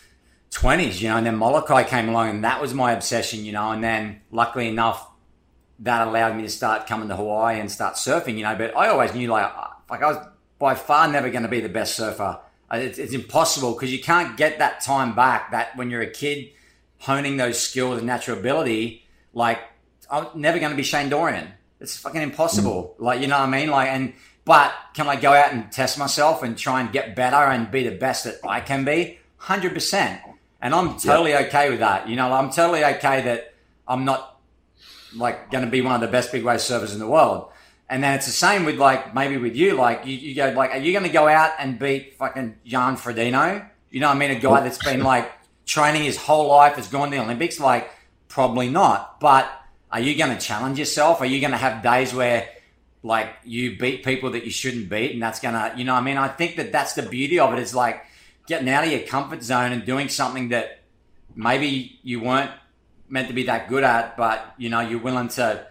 20s, and then Molokai came along and that was my obsession, and then luckily enough, that allowed me to start coming to Hawaii and start surfing, but I always knew like I was by far never going to be the best surfer. It's impossible, because you can't get that time back, that when you're a kid honing those skills and natural ability. Like, I'm never going to be Shane Dorian. It's fucking impossible. Like, you know what I mean? Like, but can I go out and test myself and try and get better and be the best that I can be? 100%. And I'm totally okay with that. I'm totally okay that I'm not like going to be one of the best big wave surfers in the world. And then it's the same with like, maybe with you, like you go like, are you going to go out and beat fucking Jan Frodeno? You know what I mean? A guy that's been like training his whole life, has gone to the Olympics. Like, probably not. But are you going to challenge yourself? Are you going to have days where like you beat people that you shouldn't beat? And that's going to, you know what I mean? I think that that's the beauty of it, is like getting out of your comfort zone and doing something that maybe you weren't meant to be that good at, but, you're willing to,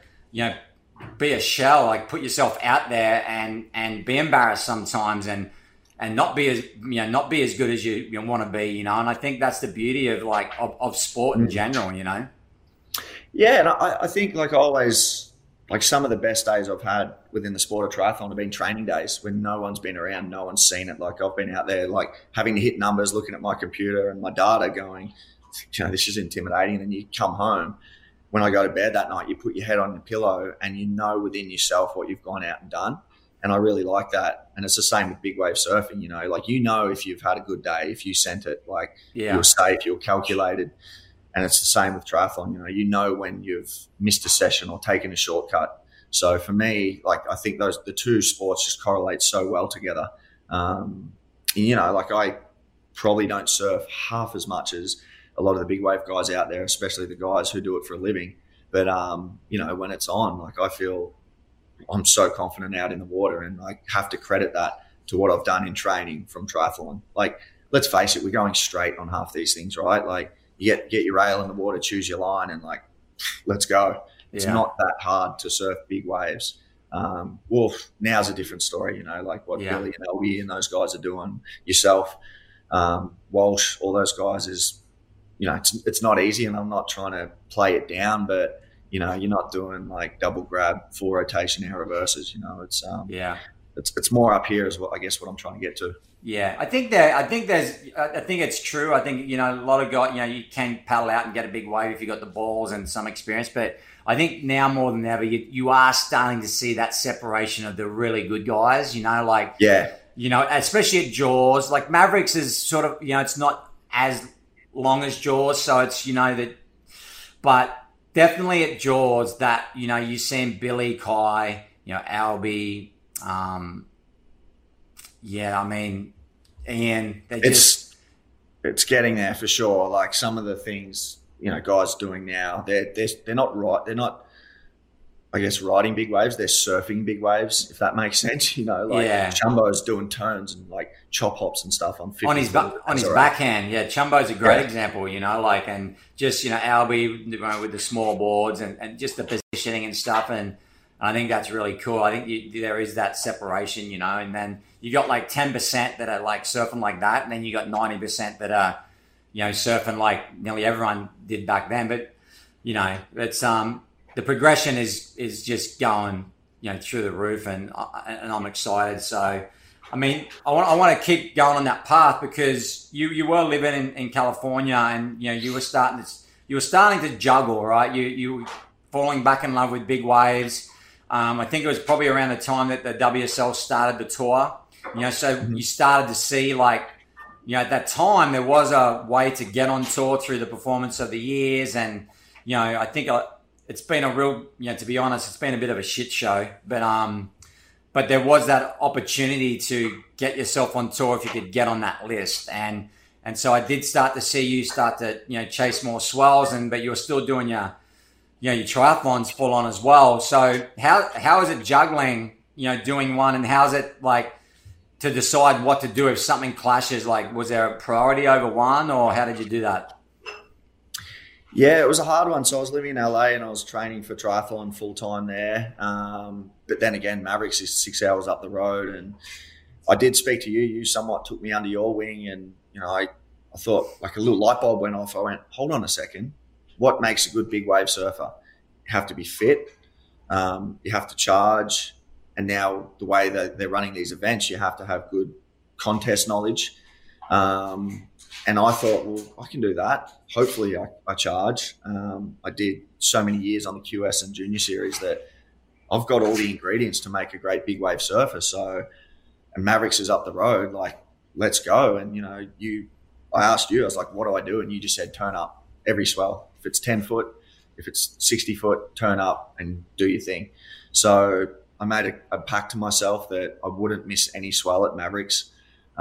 be a shell, like put yourself out there and be embarrassed sometimes and not be as good as you want to be, and I think that's the beauty of like of sport in general, Yeah, and I think like always, like some of the best days I've had within the sport of triathlon have been training days when no one's been around, no one's seen it. Like, I've been out there like having to hit numbers, looking at my computer and my data going, this is intimidating. And then you come home. When I go to bed that night, you put your head on the pillow and you know within yourself what you've gone out and done. And I really like that. And it's the same with big wave surfing, like, if you've had a good day, if you sent it, like you're safe, you're calculated. And it's the same with triathlon, when you've missed a session or taken a shortcut. So for me, like, I think the two sports just correlate so well together. Like, I probably don't surf half as much as a lot of the big wave guys out there, especially the guys who do it for a living. But, when it's on, like, I feel I'm so confident out in the water, and I have to credit that to what I've done in training from triathlon. Like, let's face it, we're going straight on half these things, right? Like, you get your rail in the water, choose your line, and like, let's go. It's not that hard to surf big waves. Wolf, now's a different story, like what Billy and Elby and those guys are doing, yourself, Walsh, all those guys is, it's not easy, and I'm not trying to play it down, but, you're not doing like double grab, full rotation, air reverses, it's more up here is what I'm trying to get to. Yeah, I think it's true. I think, a lot of guys, you can paddle out and get a big wave if you've got the balls and some experience. But I think now more than ever, you are starting to see that separation of the really good guys, especially at Jaws. Like, Mavericks is sort of, it's not as long as Jaws. So it's, but definitely at Jaws that, you see Billy, Kai, Albie, Ian, it's getting there for sure. Like, some of the things, guys doing now, they're not right. I guess, riding big waves. They're surfing big waves, if that makes sense. Like Chumbo's doing turns and like chop hops and stuff on 50 on his backhand. Yeah, Chumbo's a great example. And just Albie with the small boards and just the positioning and stuff. And I think that's really cool. I think there is that separation, and then you got like 10% that are like surfing like that, and then you got 90% that are surfing like nearly everyone did back then. But it's the progression is just going through the roof, and I'm excited. So I mean, I want to keep going on that path, because you were living in California, and you were starting to juggle, right? You were falling back in love with big waves. I think it was probably around the time that the WSL started the tour. So you started to see at that time there was a way to get on tour through the performance of the years, and I think it's been a real, to be honest, it's been a bit of a shit show, but there was that opportunity to get yourself on tour if you could get on that list, and so I did start to see you start to chase more swells, but you were still doing your triathlons full on as well. So how is it juggling doing one, and how's it like to decide what to do if something clashes? Like, was there a priority over one, or how did you do that? Yeah, it was a hard one. So I was living in LA and I was training for triathlon full time there. But then again, Mavericks is 6 hours up the road, and I did speak to you. You somewhat took me under your wing, and I thought like a little light bulb went off. I went, hold on a second. What makes a good big wave surfer? You have to be fit. You have to charge. And now the way that they're running these events, you have to have good contest knowledge. And I thought, well, I can do that. Hopefully I charge. I did so many years on the QS and Junior Series that I've got all the ingredients to make a great big wave surfer. So, and Mavericks is up the road, like, let's go. And, I asked you, I was like, what do I do? And you just said, turn up every swell. If it's 10 foot, if it's 60 foot, turn up and do your thing. So I made a pact to myself that I wouldn't miss any swell at Mavericks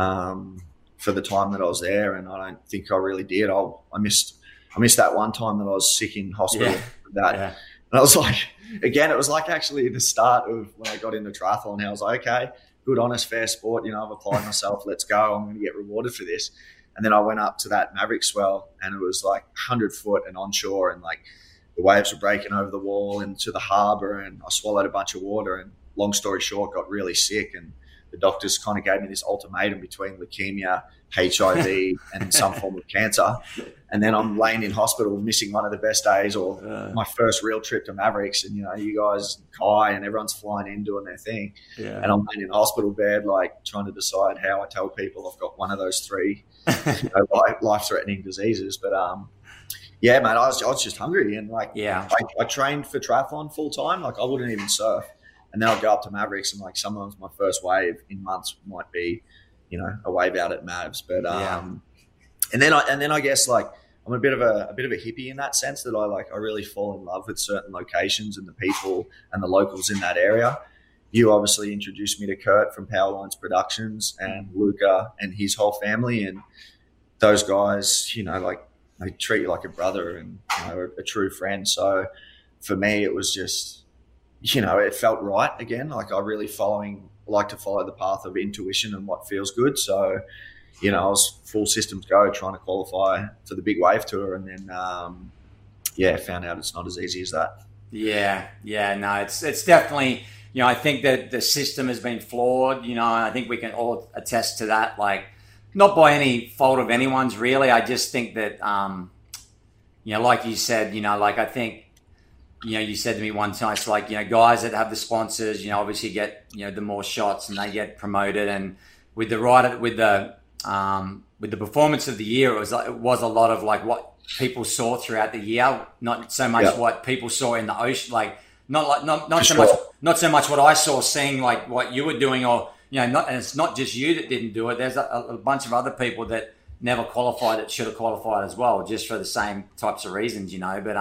for the time that I was there, and I don't think I really did. I missed that one time that I was sick in hospital. And I was like, again, it was like actually the start of when I got into triathlon. I was like, okay, good, honest, fair sport. I've applied myself. Let's go. I'm going to get rewarded for this. And then I went up to that Maverick swell, and it was like 100 foot and onshore, and like the waves were breaking over the wall into the harbour, and I swallowed a bunch of water, and long story short, got really sick, and the doctors kind of gave me this ultimatum between leukemia, HIV, and some form of cancer. And then I'm laying in hospital, missing one of the best days, or my first real trip to Mavericks. And, you guys, Kai, and everyone's flying in doing their thing. Yeah. And I'm laying in a hospital bed, like trying to decide how I tell people I've got one of those three life-threatening diseases. But, yeah, mate, I was just hungry. And, I trained for triathlon full time. Like, I wouldn't even surf. And then I'll go up to Mavericks, and like sometimes my first wave in months might be, a wave out at Mavs. But and then I guess like I'm a bit of a hippie in that sense, that I really fall in love with certain locations and the people and the locals in that area. You obviously introduced me to Kurt from Powerlines Productions and Luca and his whole family, and those guys, they treat you like a brother and a true friend. So for me, it was just, it felt right again. Like I really like to follow the path of intuition and what feels good. So, I was full systems go trying to qualify for the big wave tour, and then, found out it's not as easy as that. Yeah. No, it's definitely, I think that the system has been flawed, and I think we can all attest to that. Like, not by any fault of anyone's really. I just think that, like you said, I think, you said to me one time, it's like, guys that have the sponsors, obviously get, the more shots and they get promoted. And with the performance of the year, it was a lot of like what people saw throughout the year, not so much what people saw in the ocean, like not so much what I saw, seeing like what you were doing, or, and it's not just you that didn't do it. There's a bunch of other people that never qualified that should have qualified as well, just for the same types of reasons,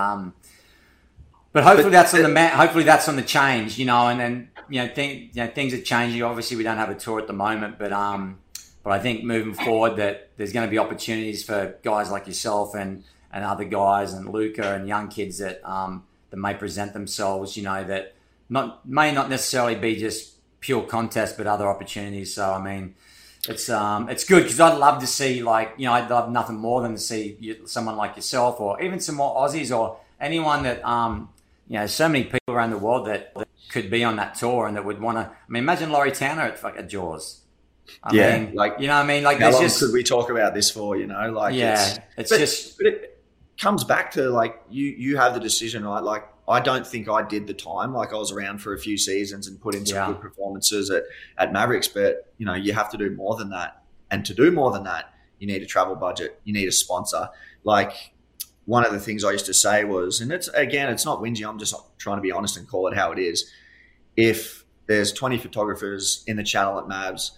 But hopefully that's on the hopefully that's on the change, and then things are changing. Obviously, we don't have a tour at the moment, but I think moving forward that there's going to be opportunities for guys like yourself and other guys and Luca and young kids that may present themselves, that may not necessarily be just pure contest, but other opportunities. So I mean, it's good because I'd love to see, like, you know, I'd love nothing more than to see someone like yourself or even some more Aussies or anyone that you know, so many people around the world that could be on that tour and that would want to. I mean, imagine Laurie Tanner at Jaws. I mean, like, you know what I mean? Like, how long could we talk about this for, you know? Like, yeah, but it comes back to, like, you have the decision, right? Like, I don't think I did the time. Like, I was around for a few seasons and put in some good performances at Mavericks, but, you know, you have to do more than that. And to do more than that, you need a travel budget. You need a sponsor. Like, one of the things I used to say was, and it's not whingy, I'm just trying to be honest and call it how it is. If there's 20 photographers in the channel at Mavs,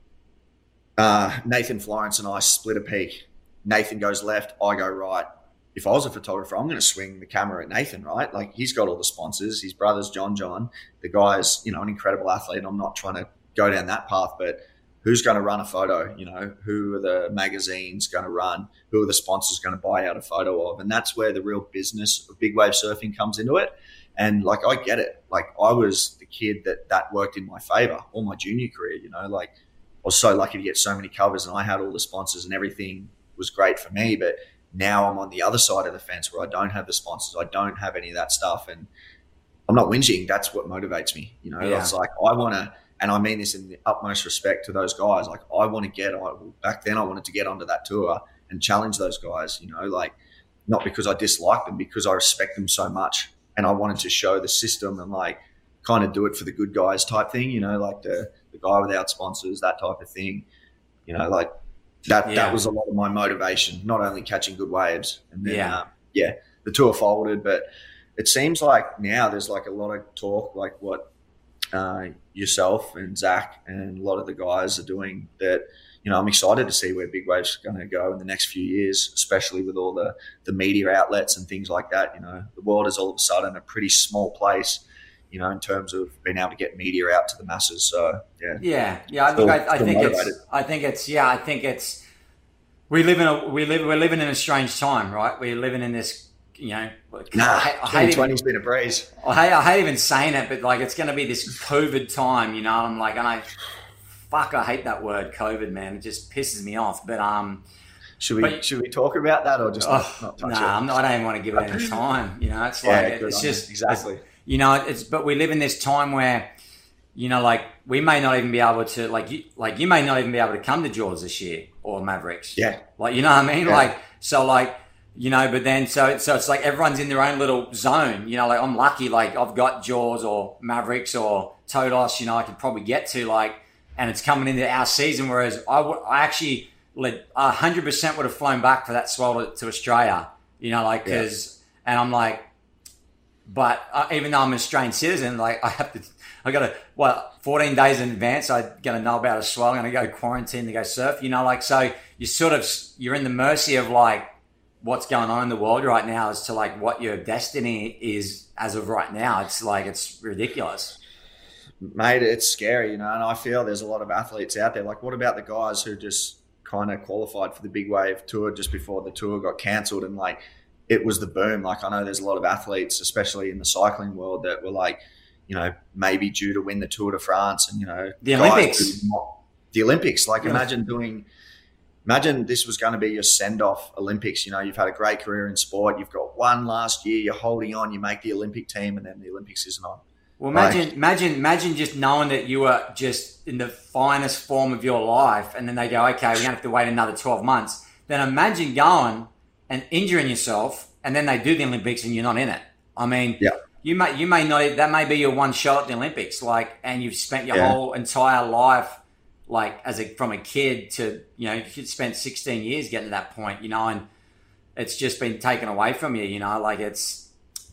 Nathan Florence and I split a peak. Nathan goes left, I go right. If I was a photographer, I'm going to swing the camera at Nathan, right? Like, he's got all the sponsors. His brother's John. The guy's, you know, an incredible athlete. I'm not trying to go down that path, but who's going to run a photo? You know, who are the magazines going to run? Who are the sponsors going to buy out a photo of? And that's where the real business of big wave surfing comes into it. And, like, I get it. Like, I was the kid that worked in my favor all my junior career, you know, like, I was so lucky to get so many covers and I had all the sponsors and everything was great for me. But now I'm on the other side of the fence where I don't have the sponsors. I don't have any of that stuff. And I'm not whinging. That's what motivates me. You know, It's like, I want to, and I mean this in the utmost respect to those guys. Like, I want to back then I wanted to get onto that tour and challenge those guys, you know, like, not because I dislike them, because I respect them so much. And I wanted to show the system and, like, kind of do it for the good guys type thing, you know, like the guy without sponsors, that type of thing, you know, like that was a lot of my motivation, not only catching good waves. And then, the tour folded, but it seems like now there's, like, a lot of talk, like what yourself and Zach and a lot of the guys are doing, that, you know, I'm excited to see where big waves are going to go in the next few years, especially with all the media outlets and things like that. You know, the world is all of a sudden a pretty small place, you know, in terms of being able to get media out to the masses. So I think it's we're living in a strange time, right? We're living in this, you know, 2020's been a breeze. I hate even saying it, but, like, it's going to be this COVID time, you know. I'm like, I hate that word COVID, man. It just pisses me off. But should we talk about that or just not touch it? I don't even want to give it any time. You know, it's like it's just exactly. You know, but we live in this time where, you know, like, we may not even be able to, you may not even be able to come to Jaws this year or Mavericks. Yeah. Like, you know what I mean? Yeah. Like, so, like, you know, but then, so it's like everyone's in their own little zone, you know, like, I'm lucky, like, I've got Jaws or Mavericks or Todos, you know, I could probably get to, like, and it's coming into our season, whereas I actually 100% would have flown back for that swell to Australia, you know, like, and I'm like, but even though I'm an Australian citizen, like, I got to, 14 days in advance, I'm going to know about a swell, I'm going to go quarantine to go surf, you know, like, so you're in the mercy of, like, what's going on in the world right now as to, like, what your destiny is as of right now. It's like, it's ridiculous. Mate, it's scary, you know, and I feel there's a lot of athletes out there. Like, what about the guys who just kind of qualified for the Big Wave Tour just before the tour got cancelled and, like, it was the boom. Like, I know there's a lot of athletes, especially in the cycling world, that were, like, you know, maybe due to win the Tour de France and, you know, the Olympics. The Olympics. Like, imagine this was going to be your send-off Olympics. You know, you've had a great career in sport. You've got one last year. You're holding on. You make the Olympic team, and then the Olympics isn't on. Well, imagine just knowing that you were just in the finest form of your life, and then they go, okay, we're going to have to wait another 12 months. Then imagine going and injuring yourself, and then they do the Olympics and you're not in it. I mean, you may not. That may be your one shot at the Olympics, like, and you've spent your whole entire life, like, from a kid to, you know, you spent 16 years getting to that point, you know, and it's just been taken away from you, you know, like, it's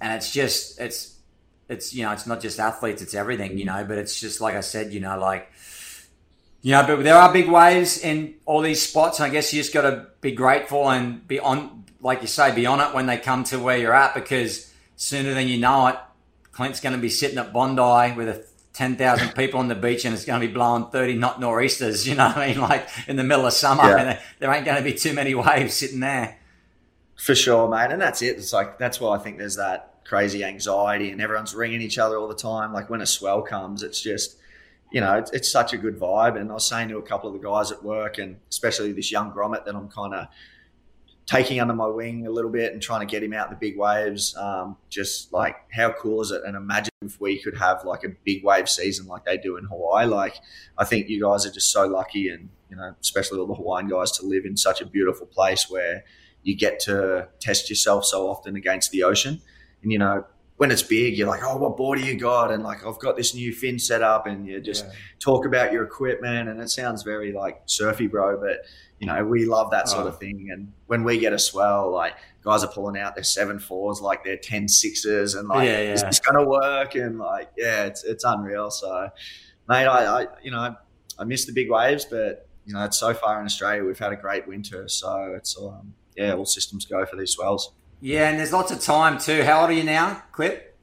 you know, it's not just athletes, it's everything, you know, but it's just, like I said, you know, like, you know, but there are big waves in all these spots. And I guess you just got to be grateful and be on, like you say, be on it when they come to where you're at, because sooner than you know it, Clint's going to be sitting at Bondi with 10,000 people on the beach and it's going to be blowing 30-knot nor'easters, you know what I mean? Like, in the middle of summer, and there ain't going to be too many waves sitting there. For sure, mate. And that's it. It's like, that's why I think there's that crazy anxiety and everyone's ringing each other all the time. Like when a swell comes, it's just, it's such a good vibe. And I was saying to a couple of the guys at work, and especially this young grommet that I'm kind of taking under my wing a little bit and trying to get him out in the big waves. Just like, how cool is it? And imagine if we could have like a big wave season like they do in Hawaii. Like, I think you guys are just so lucky, and, especially all the Hawaiian guys, to live in such a beautiful place where you get to test yourself so often against the ocean. And, when it's big, you're like, oh, what board do you got? And like, I've got this new fin set up, and you just talk about your equipment, and it sounds very like surfy, bro, but we love that sort of thing. And when we get a swell, like guys are pulling out their 7.4s, like their 10.6s, and like, is this going to work? And like, it's unreal. So mate, I miss the big waves, but it's so far in Australia, we've had a great winter. So it's, all systems go for these swells. Yeah, and there's lots of time too. How old are you now, Clip?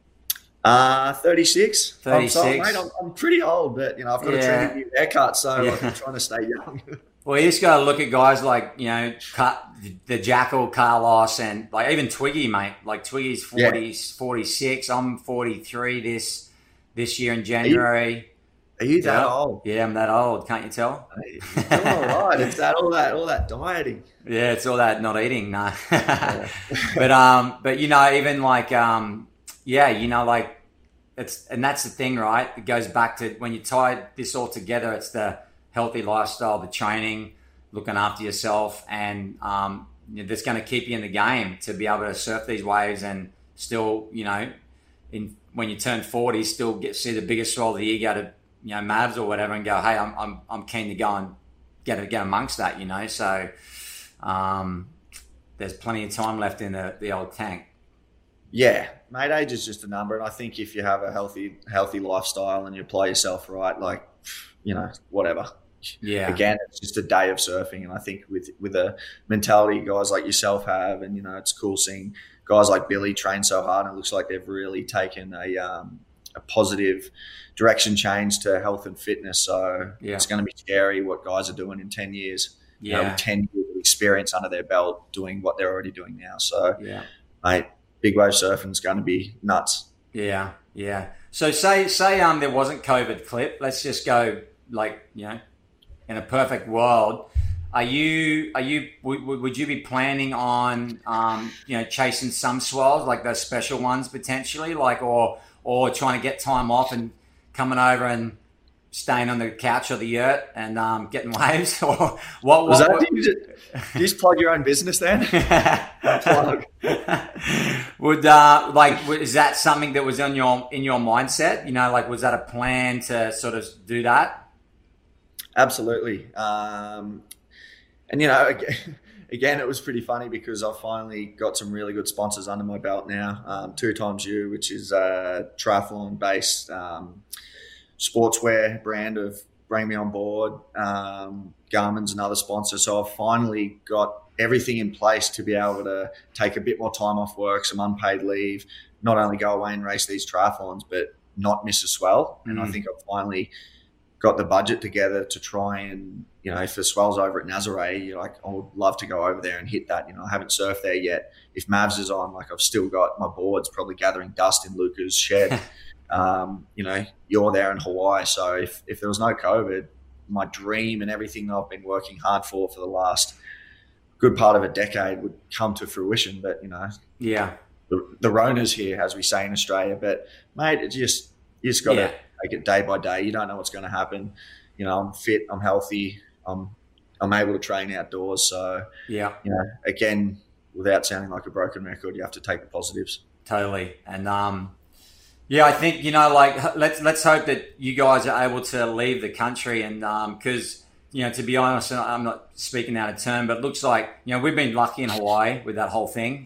36. 36. Mate, I'm pretty old, but I've got a trendy new haircut, so like, I'm trying to stay young. Well, you just got to look at guys like the Jackal, Carlos, and like even Twiggy, mate. Like Twiggy's 46. I'm 43 this year in January. Are you that old? Yeah, I'm that old. Can't you tell? Hey, you're all right. It's all that dieting. Yeah, it's all that not eating. No, but even like like it's, and that's the thing, right? It goes back to when you tie this all together. It's the healthy lifestyle, the training, looking after yourself, and that's going to keep you in the game to be able to surf these waves and still, when you turn 40, still see the biggest swell of the year, go to Mavs or whatever, and go, hey, I'm keen to go and get amongst that, So there's plenty of time left in the old tank. Yeah, mate, age is just a number, and I think if you have a healthy lifestyle and you apply yourself right, like, whatever. Yeah. Again, it's just a day of surfing, and I think with a mentality guys like yourself have, and it's cool seeing guys like Billy train so hard, and it looks like they've really taken a positive direction change to health and fitness. So it's going to be scary what guys are doing in 10 years. With 10 years of experience under their belt doing what they're already doing now. So, mate, big wave surfing is going to be nuts. Yeah. So say there wasn't COVID, Clip. Let's just go like, in a perfect world. Would you be planning on chasing some swells, like those special ones potentially, like or trying to get time off and coming over and staying on the couch or the yurt and getting waves? Or what was that? Do you just plug your own business then? Plug. Is that something that was in your mindset? Like, was that a plan to sort of do that? Absolutely. And again, it was pretty funny because I finally got some really good sponsors under my belt now. 2XU, which is a triathlon-based sportswear brand of bring me on board. Garmin's another sponsor. So I've finally got everything in place to be able to take a bit more time off work, some unpaid leave, not only go away and race these triathlons, but not miss a swell. And I think I've finally got the budget together to try and, if the swell's over at Nazare, you're like, I would love to go over there and hit that. I haven't surfed there yet. If Mavs is on, like, I've still got my boards probably gathering dust in Luca's shed. You're there in Hawaii. So if there was no COVID, my dream and everything I've been working hard for the last good part of a decade would come to fruition. But, the Rona's here, as we say in Australia. But, mate, you just got to take it day by day. You don't know what's going to happen. I'm fit, I'm healthy, I'm able to train outdoors. So, again, without sounding like a broken record, you have to take the positives. Totally. And, I think, let's hope that you guys are able to leave the country. And because, to be honest, I'm not speaking out of turn, but it looks like, we've been lucky in Hawaii with that whole thing.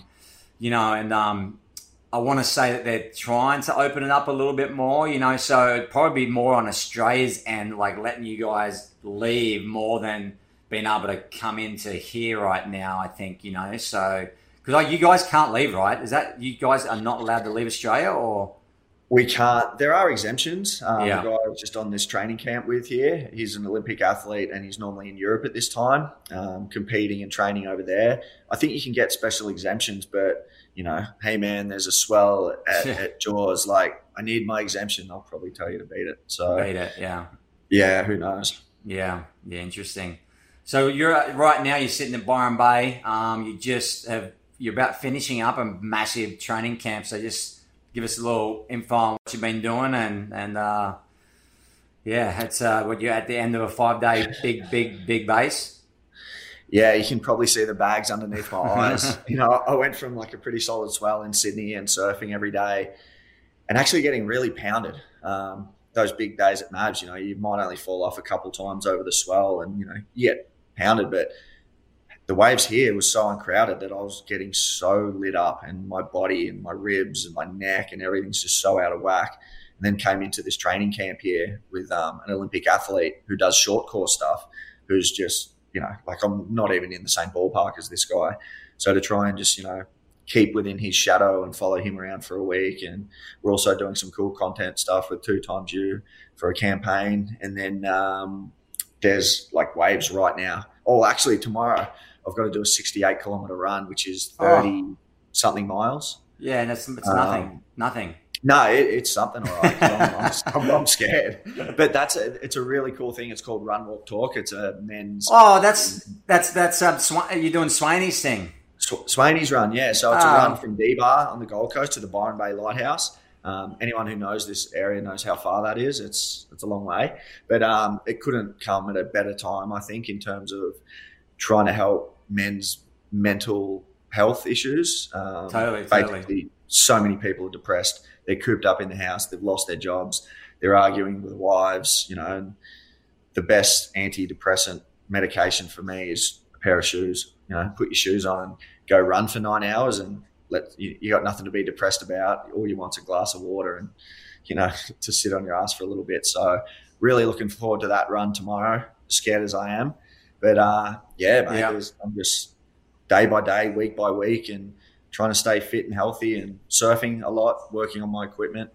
I want to say that they're trying to open it up a little bit more, so it'd probably be more on Australia's end, like letting you guys leave more than being able to come into here right now, I think, so... Because you guys can't leave, right? Is that you guys are not allowed to leave Australia, or? We can't. There are exemptions. The Yeah. guy I was just on this training camp with here, he's an Olympic athlete and he's normally in Europe at this time, competing and training over there. I think you can get special exemptions, but, hey, man, there's a swell at Jaws. Like, I need my exemption. I'll probably tell you to beat it. So, Beat it, yeah. Yeah, who knows? Yeah, interesting. So right now you're sitting at Byron Bay. You're about finishing up a massive training camp. So just give us a little info on what you've been doing, and it's what you're at the end of a 5-day big base. Yeah, you can probably see the bags underneath my eyes. I went from like a pretty solid swell in Sydney and surfing every day, and actually getting really pounded. Those big days at Mavs, you might only fall off a couple times over the swell, and you get pounded, but the waves here was so uncrowded that I was getting so lit up, and my body and my ribs and my neck and everything's just so out of whack. And then came into this training camp here with an Olympic athlete who does short course stuff, who's just, like I'm not even in the same ballpark as this guy. So to try and just, keep within his shadow and follow him around for a week. And we're also doing some cool content stuff with 2XU for a campaign. And then there's like waves right now. Oh, actually tomorrow I've got to do a 68-kilometer run, which is 30 something miles. Yeah, and it's nothing. No, it's something, all right. I'm scared, but it's a really cool thing. It's called Run Walk Talk. It's a men's. Oh, that's you're doing Swaney's thing. Swaney's run, yeah. So it's a run from D-Bar on the Gold Coast to the Byron Bay Lighthouse. Anyone who knows this area knows how far that is. It's a long way, but it couldn't come at a better time, I think, in terms of trying to help men's mental health issues. Totally. Basically, so many people are depressed. They're cooped up in the house. They've lost their jobs. They're arguing with wives. And the best antidepressant medication for me is a pair of shoes. Put your shoes on and go run for 9 hours, and you got nothing to be depressed about. All you want's a glass of water and to sit on your ass for a little bit. So really looking forward to that run tomorrow. Scared as I am, but mate, I'm just day by day, week by week, and trying to stay fit and healthy, and surfing a lot, working on my equipment.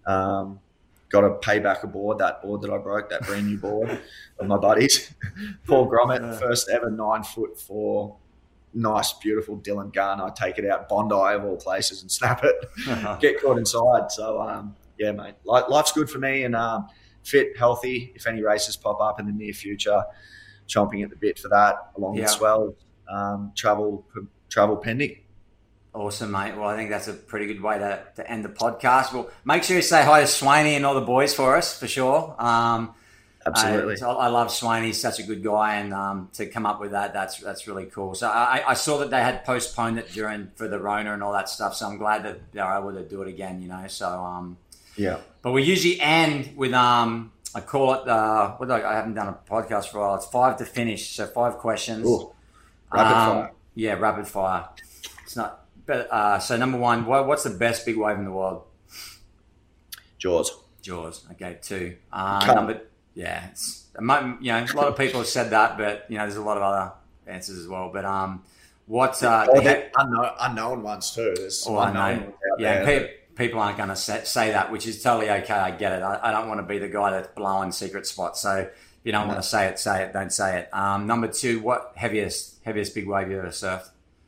Got to pay back that board that I broke, that brand new board of my buddies. Paul Gromit, first ever 9'4", nice, beautiful Dylan gun. I take it out Bondi of all places and snap it, get caught inside. So, mate, life's good for me, and fit, healthy. If any races pop up in the near future, chomping at the bit for that, along with swell, travel pending. Awesome, mate. Well, I think that's a pretty good way to end the podcast. Well, make sure you say hi to Swaney and all the boys for us, for sure. Absolutely. I love Swaney. He's such a good guy, and to come up with that's really cool. So I saw that they had postponed it for the Rona and all that stuff, so I'm glad that they're able to do it again, So, yeah. But we usually end with, I call it, I haven't done a podcast for a while. It's 5 to finish, so 5 questions. Ooh, rapid fire. Yeah, rapid fire. It's not... But so number 1, what's the best big wave in the world? Jaws. Okay, 2. It's a lot of people have said that, but there's a lot of other answers as well. But what's unknown ones too? There's unknown ones out there. People aren't going to say that, which is totally okay. I get it. I don't want to be the guy that's blowing secret spots. So if you don't want to say it, don't say it. Number 2, what heaviest big wave you ever surfed?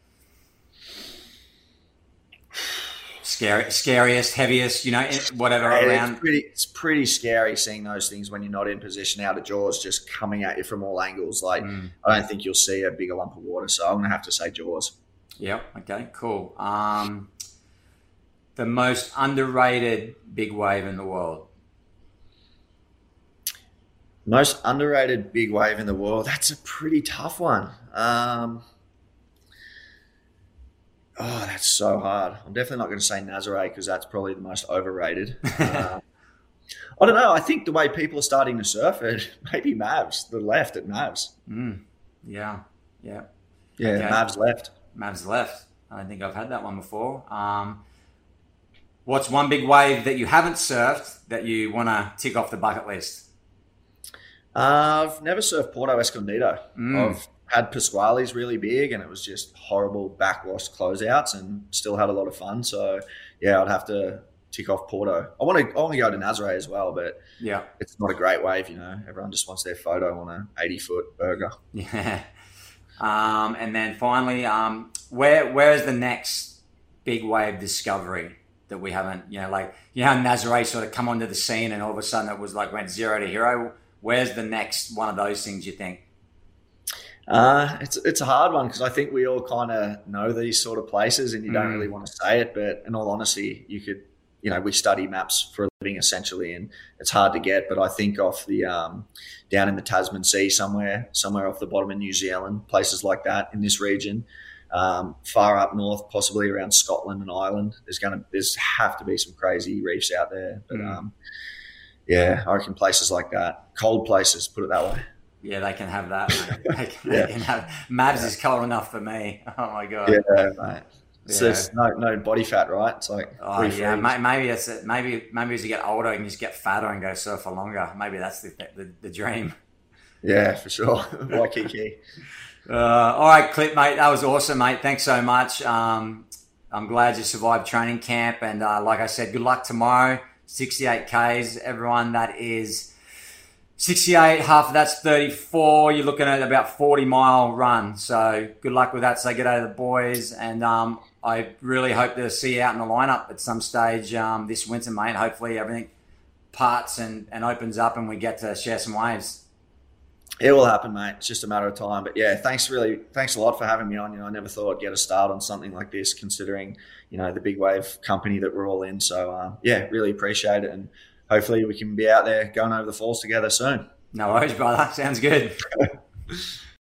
Scariest, heaviest, whatever around. It's pretty scary seeing those things when you're not in position out of Jaws, just coming at you from all angles. I don't think you'll see a bigger lump of water, so I'm going to have to say Jaws. Yep. Okay, cool. The most underrated big wave in the world? Most underrated big wave in the world? That's a pretty tough one. That's so hard. I'm definitely not going to say Nazare because that's probably the most overrated. I don't know. I think the way people are starting to surf it, maybe Mavs, the left at Mavs. Yeah. Okay. Mavs left. I don't think I've had that one before. What's one big wave that you haven't surfed that you want to tick off the bucket list? I've never surfed Porto Escondido. I've had Pasquale's really big, and it was just horrible backwashed closeouts, and still had a lot of fun. So, I'd have to tick off Porto. I want to go to Nazare as well, but Yeah. it's not a great wave. Everyone just wants their photo on a 80-foot burger. Yeah. And then finally, where is the next big wave discovery that we haven't, how Nazare sort of come onto the scene and all of a sudden it was like went 0 to hero. Where's the next one of those things you think? It's a hard one because I think we all kind of know these sort of places and you don't really want to say it, but in all honesty, you could, we study maps for a living essentially, and it's hard to get, but I think off the, down in the Tasman Sea somewhere off the bottom of New Zealand, places like that in this region, far up north, possibly around Scotland and Ireland, there's have to be some crazy reefs out there, but, yeah, I reckon places like that, cold places, put it that way. Yeah, they can have that, mate. They can have. Mavs is cold enough for me. Oh my god. Yeah, mate. So it's no body fat, right? It's like maybe it's it. Maybe as you get older, you can just get fatter and go surf for longer. Maybe that's the dream. Yeah, for sure. Waikiki. All right, Clip, mate. That was awesome, mate. Thanks so much. I'm glad you survived training camp, and like I said, good luck tomorrow. 68 Ks, everyone. That is 68, half of that's 34. You're looking at about 40-mile run. So good luck with that. Say good day to the boys. And I really hope to see you out in the lineup at some stage this winter, mate. Hopefully everything parts and opens up and we get to share some waves. It will happen, mate. It's just a matter of time. But yeah, thanks a lot for having me on. I never thought I'd get a start on something like this, considering, the big wave company that we're all in. So yeah, really appreciate it. And hopefully we can be out there going over the falls together soon. No worries, brother. Sounds good.